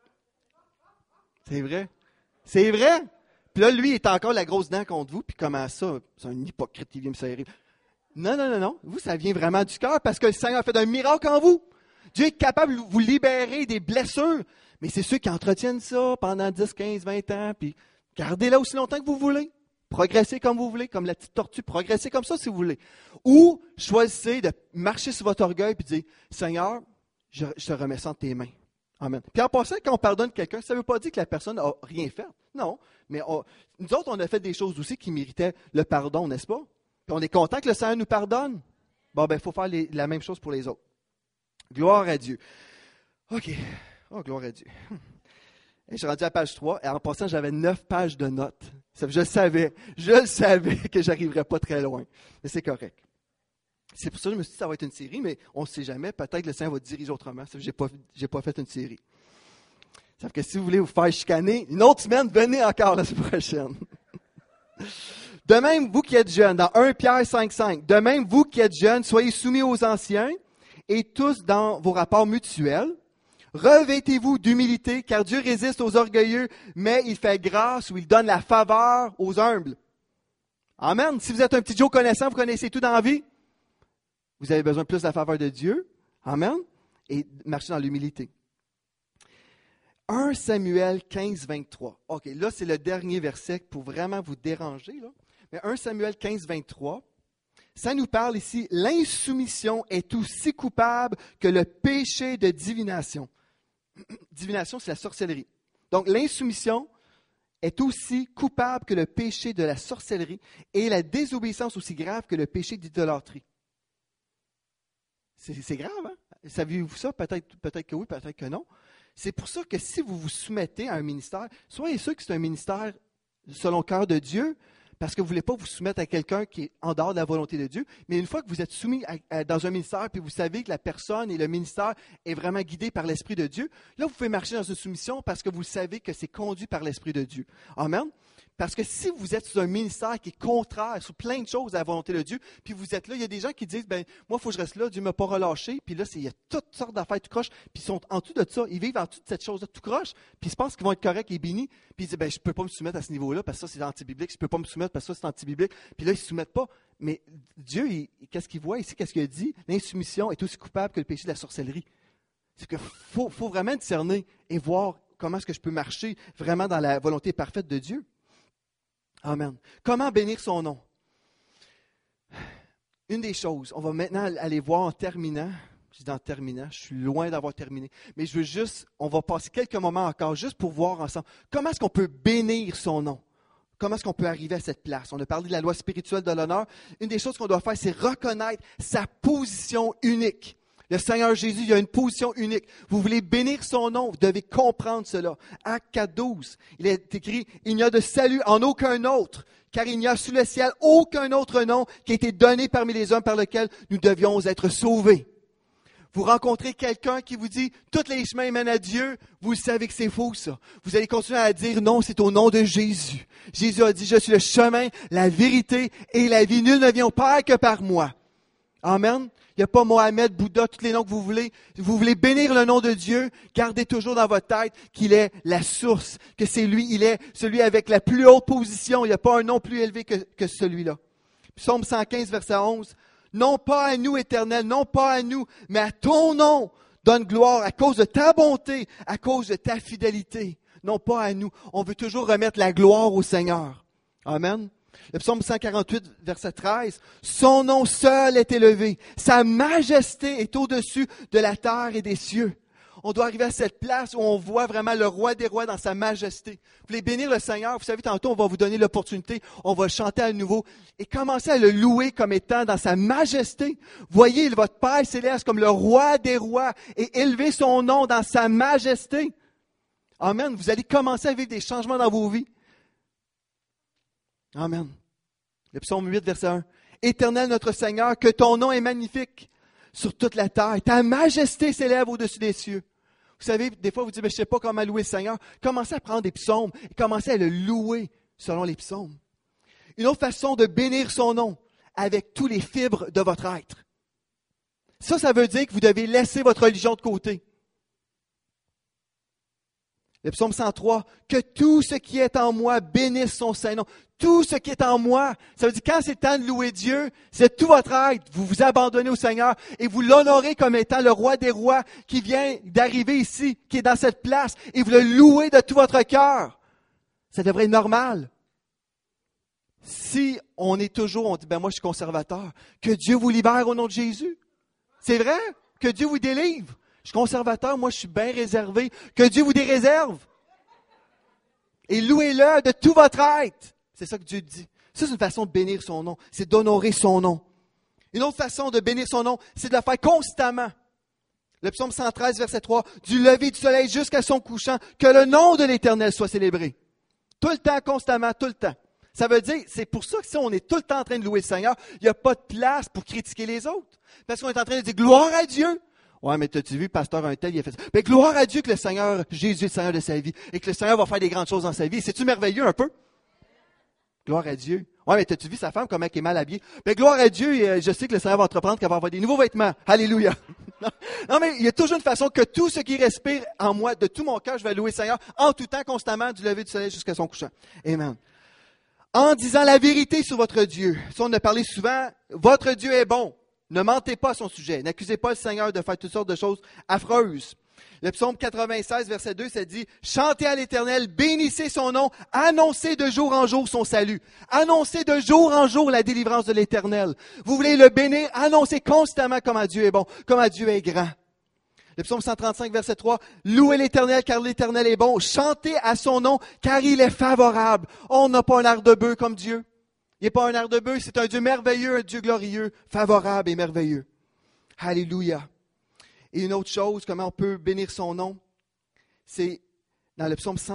C'est vrai. C'est vrai. Puis là, lui, il est encore la grosse dent contre vous. Puis comment ça? C'est un hypocrite qui vient me serrer. Non. Vous, ça vient vraiment du cœur parce que le Seigneur a fait un miracle en vous. Dieu est capable de vous libérer des blessures. Mais c'est ceux qui entretiennent ça pendant 10, 15, 20 ans. Puis gardez-la aussi longtemps que vous voulez. Progressez comme vous voulez, comme la petite tortue. Progressez comme ça si vous voulez. Ou choisissez de marcher sur votre orgueil et dire, Seigneur, je te remets ça entre tes mains. Amen. Puis en passant, quand on pardonne quelqu'un, ça ne veut pas dire que la personne n'a rien fait. Non. Mais nous autres, on a fait des choses aussi qui méritaient le pardon, n'est-ce pas? Puis on est content que le Seigneur nous pardonne. Bon, ben, il faut faire la même chose pour les autres. Gloire à Dieu. OK. Oh, gloire à Dieu. Et je suis rendu à page 3. Et en passant, j'avais 9 pages de notes. Je savais que je n'arriverais pas très loin. Mais c'est correct. C'est pour ça que je me suis dit que ça va être une série, mais on ne sait jamais. Peut-être que le Seigneur va diriger autrement. Je n'ai pas fait une série. Ça fait que si vous voulez vous faire chicaner, une autre semaine, venez encore la semaine prochaine. De même, vous qui êtes jeunes, dans 1 Pierre 5,5, de même, vous qui êtes jeunes, soyez soumis aux anciens et tous dans vos rapports mutuels. Revêtez-vous d'humilité, car Dieu résiste aux orgueilleux, mais il fait grâce ou il donne la faveur aux humbles. Amen. Si vous êtes un petit Joe connaissant, vous connaissez tout dans la vie, vous avez besoin de plus de la faveur de Dieu. Amen. Et marchez dans l'humilité. 1 Samuel 15, 23. OK, là, c'est le dernier verset pour vraiment vous déranger, là. Mais 1 Samuel 15, 23, ça nous parle ici, l'insoumission est aussi coupable que le péché de divination. Divination, c'est la sorcellerie. Donc, l'insoumission est aussi coupable que le péché de la sorcellerie et la désobéissance aussi grave que le péché d'idolâtrie. C'est grave, hein? Saviez-vous ça? Peut-être que oui, peut-être que non. C'est pour ça que si vous vous soumettez à un ministère, soyez sûr que c'est un ministère selon le cœur de Dieu, parce que vous ne voulez pas vous soumettre à quelqu'un qui est en dehors de la volonté de Dieu. Mais une fois que vous êtes soumis dans un ministère, puis vous savez que la personne et le ministère est vraiment guidé par l'Esprit de Dieu, là, vous pouvez marcher dans une soumission parce que vous savez que c'est conduit par l'Esprit de Dieu. Amen. Parce que si vous êtes sur un ministère qui est contraire sur plein de choses à la volonté de Dieu, puis vous êtes là, il y a des gens qui disent, ben moi, il faut que je reste là, Dieu ne m'a pas relâché, puis là, il y a toutes sortes d'affaires tout croche, puis ils sont en dessous de ça, ils vivent en dessous de cette chose-là tout croche, puis ils se pensent qu'ils vont être corrects et bénis, puis ils disent, ben je ne peux pas me soumettre à ce niveau-là, parce que ça, c'est anti-biblique, je ne peux pas me soumettre parce que ça, c'est anti-biblique, puis là, ils ne se soumettent pas. Mais Dieu, qu'est-ce qu'il voit ici, qu'est-ce qu'il a dit? L'insoumission est aussi coupable que le péché de la sorcellerie. C'est qu'il faut vraiment discerner et voir comment est-ce que je peux marcher vraiment dans la volonté parfaite de Dieu. Amen. Comment bénir son nom? Une des choses, on va maintenant aller voir en terminant. Je dis en terminant, je suis loin d'avoir terminé. Mais je veux juste, on va passer quelques moments encore juste pour voir ensemble comment est-ce qu'on peut bénir son nom. Comment est-ce qu'on peut arriver à cette place? On a parlé de la loi spirituelle de l'honneur. Une des choses qu'on doit faire, c'est reconnaître sa position unique. Le Seigneur Jésus, il a une position unique. Vous voulez bénir son nom, vous devez comprendre cela. Acte 4.12, il est écrit, « Il n'y a de salut en aucun autre, car il n'y a sous le ciel aucun autre nom qui a été donné parmi les hommes par lequel nous devions être sauvés. » Vous rencontrez quelqu'un qui vous dit « Tous les chemins mènent à Dieu », vous savez que c'est faux ça. Vous allez continuer à dire « Non, c'est au nom de Jésus. » Jésus a dit « Je suis le chemin, la vérité et la vie. Nul ne vient au Père que par moi. » Amen. Il n'y a pas Mohamed, Bouddha, tous les noms que vous voulez. Vous voulez bénir le nom de Dieu, gardez toujours dans votre tête qu'il est la source, que c'est lui, il est celui avec la plus haute position. Il n'y a pas un nom plus élevé que celui-là. Psaume 115, verset 11. Non pas à nous, Éternel, non pas à nous, mais à ton nom, donne gloire à cause de ta bonté, à cause de ta fidélité. Non pas à nous. On veut toujours remettre la gloire au Seigneur. Amen. Le psaume 148, verset 13. Son nom seul est élevé. Sa majesté est au-dessus de la terre et des cieux. On doit arriver à cette place où on voit vraiment le roi des rois dans sa majesté. Vous voulez bénir le Seigneur, vous savez, tantôt, on va vous donner l'opportunité, on va chanter à nouveau et commencer à le louer comme étant dans sa majesté. Voyez votre Père céleste comme le roi des rois et élevez son nom dans sa majesté. Amen. Vous allez commencer à vivre des changements dans vos vies. Amen. Le psaume 8, verset 1. Éternel notre Seigneur, que ton nom est magnifique sur toute la terre. Ta majesté s'élève au-dessus des cieux. Vous savez, des fois, vous dites, mais je ne sais pas comment louer le Seigneur. Commencez à prendre des psaumes et commencez à le louer selon les psaumes. Une autre façon de bénir son nom, avec tous les fibres de votre être. Ça veut dire que vous devez laisser votre religion de côté. Le psaume 103, que tout ce qui est en moi bénisse son Saint-Nom. Tout ce qui est en moi, ça veut dire quand c'est le temps de louer Dieu, c'est tout votre être. Vous vous abandonnez au Seigneur et vous l'honorez comme étant le roi des rois qui vient d'arriver ici, qui est dans cette place, et vous le louez de tout votre cœur. Ça devrait être normal. Si on est toujours, on dit, ben moi je suis conservateur, que Dieu vous libère au nom de Jésus. C'est vrai? Que Dieu vous délivre. Je suis conservateur, moi je suis bien réservé. Que Dieu vous déréserve. Et louez-le de tout votre être. C'est ça que Dieu dit. Ça, c'est une façon de bénir son nom. C'est d'honorer son nom. Une autre façon de bénir son nom, c'est de le faire constamment. Le psaume 113, verset 3. Du lever du soleil jusqu'à son couchant, que le nom de l'Éternel soit célébré. Tout le temps, constamment, tout le temps. Ça veut dire, c'est pour ça que si on est tout le temps en train de louer le Seigneur, il n'y a pas de place pour critiquer les autres. Parce qu'on est en train de dire gloire à Dieu. Ouais, mais t'as-tu vu, pasteur un tel, il a fait ça. Ben, gloire à Dieu que le Seigneur, Jésus est le Seigneur de sa vie, et que le Seigneur va faire des grandes choses dans sa vie. C'est-tu merveilleux un peu? Gloire à Dieu. Ouais, mais t'as-tu vu sa femme, comment elle est mal habillée? Ben, gloire à Dieu, je sais que le Seigneur va entreprendre, qu'elle va avoir des nouveaux vêtements. Alléluia. Non, mais il y a toujours une façon que tout ce qui respire en moi, de tout mon cœur, je vais louer le Seigneur, en tout temps, constamment, du lever du soleil jusqu'à son couchant. Amen. En disant la vérité sur votre Dieu. Ça, on a parlé souvent. Votre Dieu est bon. Ne mentez pas à son sujet. N'accusez pas le Seigneur de faire toutes sortes de choses affreuses. Le psaume 96, verset 2, ça dit « Chantez à l'Éternel, bénissez son nom, annoncez de jour en jour son salut. » Annoncez de jour en jour la délivrance de l'Éternel. Vous voulez le bénir, annoncez constamment comment Dieu est bon, comment Dieu est grand. Le psaume 135, verset 3, « Louez l'Éternel, car l'Éternel est bon. Chantez à son nom, car il est favorable. » On n'a pas un air de bœuf comme Dieu. Il n'est pas un air de bœuf, c'est un Dieu merveilleux, un Dieu glorieux, favorable et merveilleux. Alléluia. Et une autre chose, comment on peut bénir son nom, c'est dans le psaume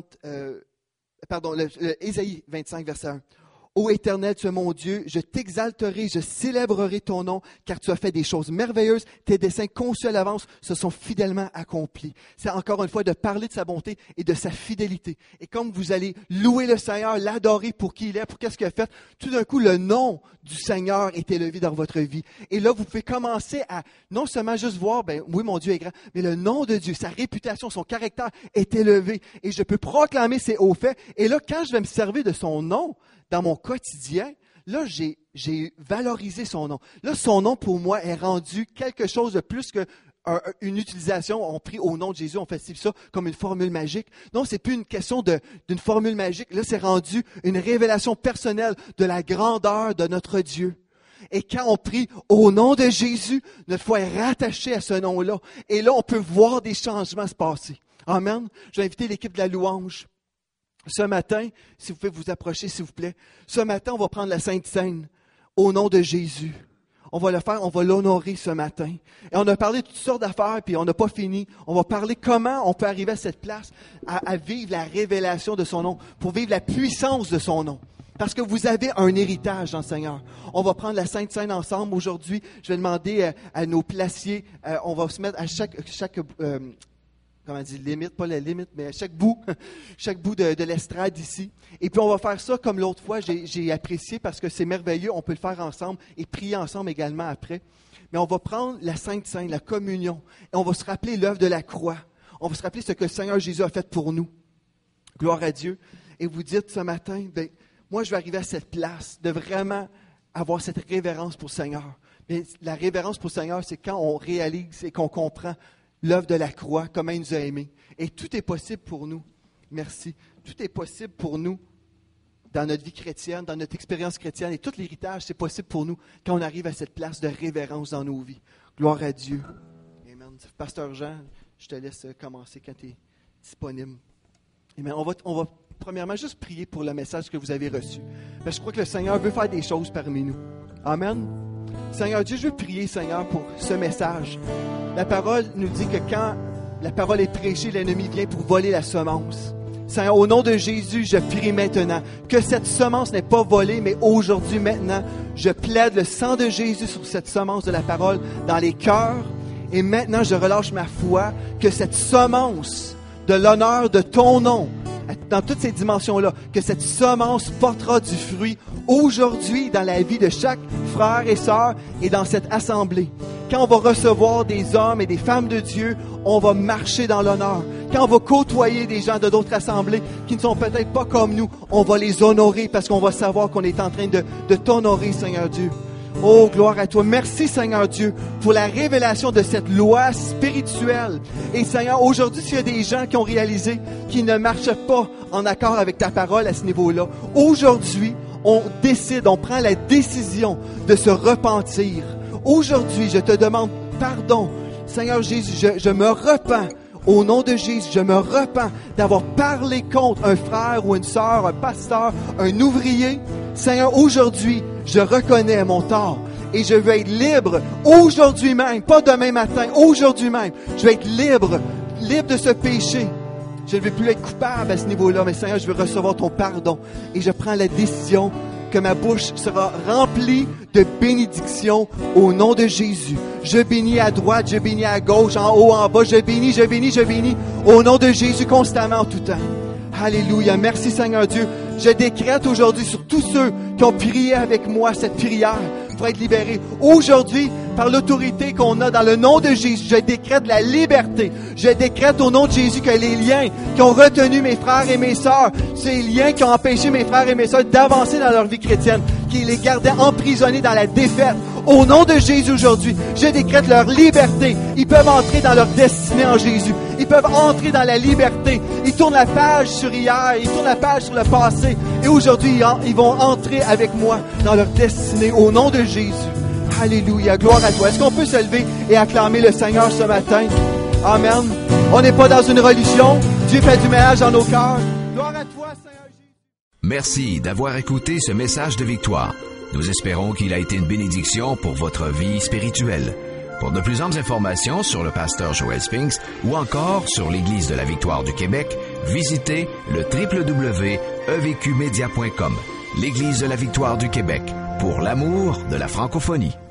Ésaïe 25, verset 1. Ô Éternel, tu es mon Dieu, je t'exalterai, je célébrerai ton nom, car tu as fait des choses merveilleuses. Tes desseins conçus à l'avance se sont fidèlement accomplis. C'est encore une fois de parler de sa bonté et de sa fidélité. Et comme vous allez louer le Seigneur, l'adorer pour qui il est, pour qu'est-ce qu'il a fait, tout d'un coup, le nom du Seigneur est élevé dans votre vie. Et là, vous pouvez commencer à non seulement juste voir, oui, mon Dieu est grand, mais le nom de Dieu, sa réputation, son caractère est élevé. Et je peux proclamer ses hauts faits. Et là, quand je vais me servir de son nom, dans mon quotidien, là, j'ai valorisé son nom. Là, son nom, pour moi, est rendu quelque chose de plus qu'une utilisation. On prie au nom de Jésus, on fait ça comme une formule magique. Non, c'est plus une question d'une formule magique. Là, c'est rendu une révélation personnelle de la grandeur de notre Dieu. Et quand on prie au nom de Jésus, notre foi est rattachée à ce nom-là. Et là, on peut voir des changements se passer. Amen. Je vais inviter l'équipe de la louange. Ce matin, si vous pouvez vous approcher, s'il vous plaît. Ce matin, on va prendre la Sainte Seine au nom de Jésus. On va le faire, on va l'honorer ce matin. Et on a parlé de toutes sortes d'affaires, puis on n'a pas fini. On va parler comment on peut arriver à cette place, à vivre la révélation de son nom, pour vivre la puissance de son nom. Parce que vous avez un héritage dans le Seigneur. On va prendre la Sainte Seine ensemble aujourd'hui. Je vais demander à nos placiers, on va se mettre à chaque comment on dit, limite, pas la limite, mais à chaque bout de l'estrade ici. Et puis on va faire ça comme l'autre fois, j'ai apprécié parce que c'est merveilleux, on peut le faire ensemble et prier ensemble également après. Mais on va prendre la Sainte Seine, la communion, et on va se rappeler l'œuvre de la croix. On va se rappeler ce que le Seigneur Jésus a fait pour nous. Gloire à Dieu. Et vous dites ce matin, moi je vais arriver à cette place de vraiment avoir cette révérence pour le Seigneur. Mais la révérence pour le Seigneur, c'est quand on réalise et qu'on comprend l'œuvre de la croix, comment il nous a aimés. Et tout est possible pour nous. Merci. Tout est possible pour nous dans notre vie chrétienne, dans notre expérience chrétienne. Et tout l'héritage, c'est possible pour nous quand on arrive à cette place de révérence dans nos vies. Gloire à Dieu. Amen. Pasteur Jean, je te laisse commencer quand tu es disponible. Amen. On va premièrement juste prier pour le message que vous avez reçu. Parce que je crois que le Seigneur veut faire des choses parmi nous. Amen. Seigneur Dieu, je veux prier, Seigneur, pour ce message. La parole nous dit que quand la parole est prêchée, l'ennemi vient pour voler la semence. Seigneur, au nom de Jésus, je prie maintenant que cette semence n'est pas volée, mais aujourd'hui, maintenant, je plaide le sang de Jésus sur cette semence de la parole dans les cœurs. Et maintenant, je relâche ma foi que cette semence de l'honneur de ton nom, dans toutes ces dimensions-là, que cette semence portera du fruit aujourd'hui dans la vie de chaque frère et sœur et dans cette assemblée. Quand on va recevoir des hommes et des femmes de Dieu, on va marcher dans l'honneur. Quand on va côtoyer des gens de d'autres assemblées qui ne sont peut-être pas comme nous, on va les honorer parce qu'on va savoir qu'on est en train de t'honorer, Seigneur Dieu. Oh, gloire à toi. Merci, Seigneur Dieu, pour la révélation de cette loi spirituelle. Et Seigneur, aujourd'hui, s'il y a des gens qui ont réalisé qu'ils ne marchent pas en accord avec ta parole à ce niveau-là, aujourd'hui, on décide, on prend la décision de se repentir. Aujourd'hui, je te demande pardon. Seigneur Jésus, je me repens. Au nom de Jésus, je me repens d'avoir parlé contre un frère ou une sœur, un pasteur, un ouvrier. Seigneur, aujourd'hui, je reconnais mon tort et je veux être libre aujourd'hui même, pas demain matin, aujourd'hui même. Je veux être libre de ce péché. Je ne veux plus être coupable à ce niveau-là, mais Seigneur, je veux recevoir ton pardon et je prends la décision que ma bouche sera remplie de bénédictions au nom de Jésus. Je bénis à droite, je bénis à gauche, en haut, en bas, je bénis au nom de Jésus constamment en tout temps. Alléluia. Merci Seigneur Dieu. Je décrète aujourd'hui sur tous ceux qui ont prié avec moi cette prière pour être libérés. Aujourd'hui, par l'autorité qu'on a dans le nom de Jésus, je décrète la liberté. Je décrète au nom de Jésus que les liens qui ont retenu mes frères et mes sœurs, ces liens qui ont empêché mes frères et mes sœurs d'avancer dans leur vie chrétienne, qui les gardaient emprisonnés dans la défaite, Au nom de Jésus aujourd'hui, je décrète leur liberté. Ils peuvent entrer dans leur destinée en Jésus. Ils peuvent entrer dans la liberté. Ils tournent la page sur hier, ils tournent la page sur le passé. Et aujourd'hui, ils vont entrer avec moi dans leur destinée au nom de Jésus. Alléluia, gloire à toi. Est-ce qu'on peut se lever et acclamer le Seigneur ce matin? Amen. On n'est pas dans une religion. Dieu fait du ménage dans nos cœurs. Gloire à toi, Seigneur Jésus. Merci d'avoir écouté ce message de victoire. Nous espérons qu'il a été une bénédiction pour votre vie spirituelle. Pour de plus amples informations sur le pasteur Joel Spinks ou encore sur l'Église de la Victoire du Québec, visitez le www.evqmedia.com. L'Église de la Victoire du Québec, pour l'amour de la francophonie.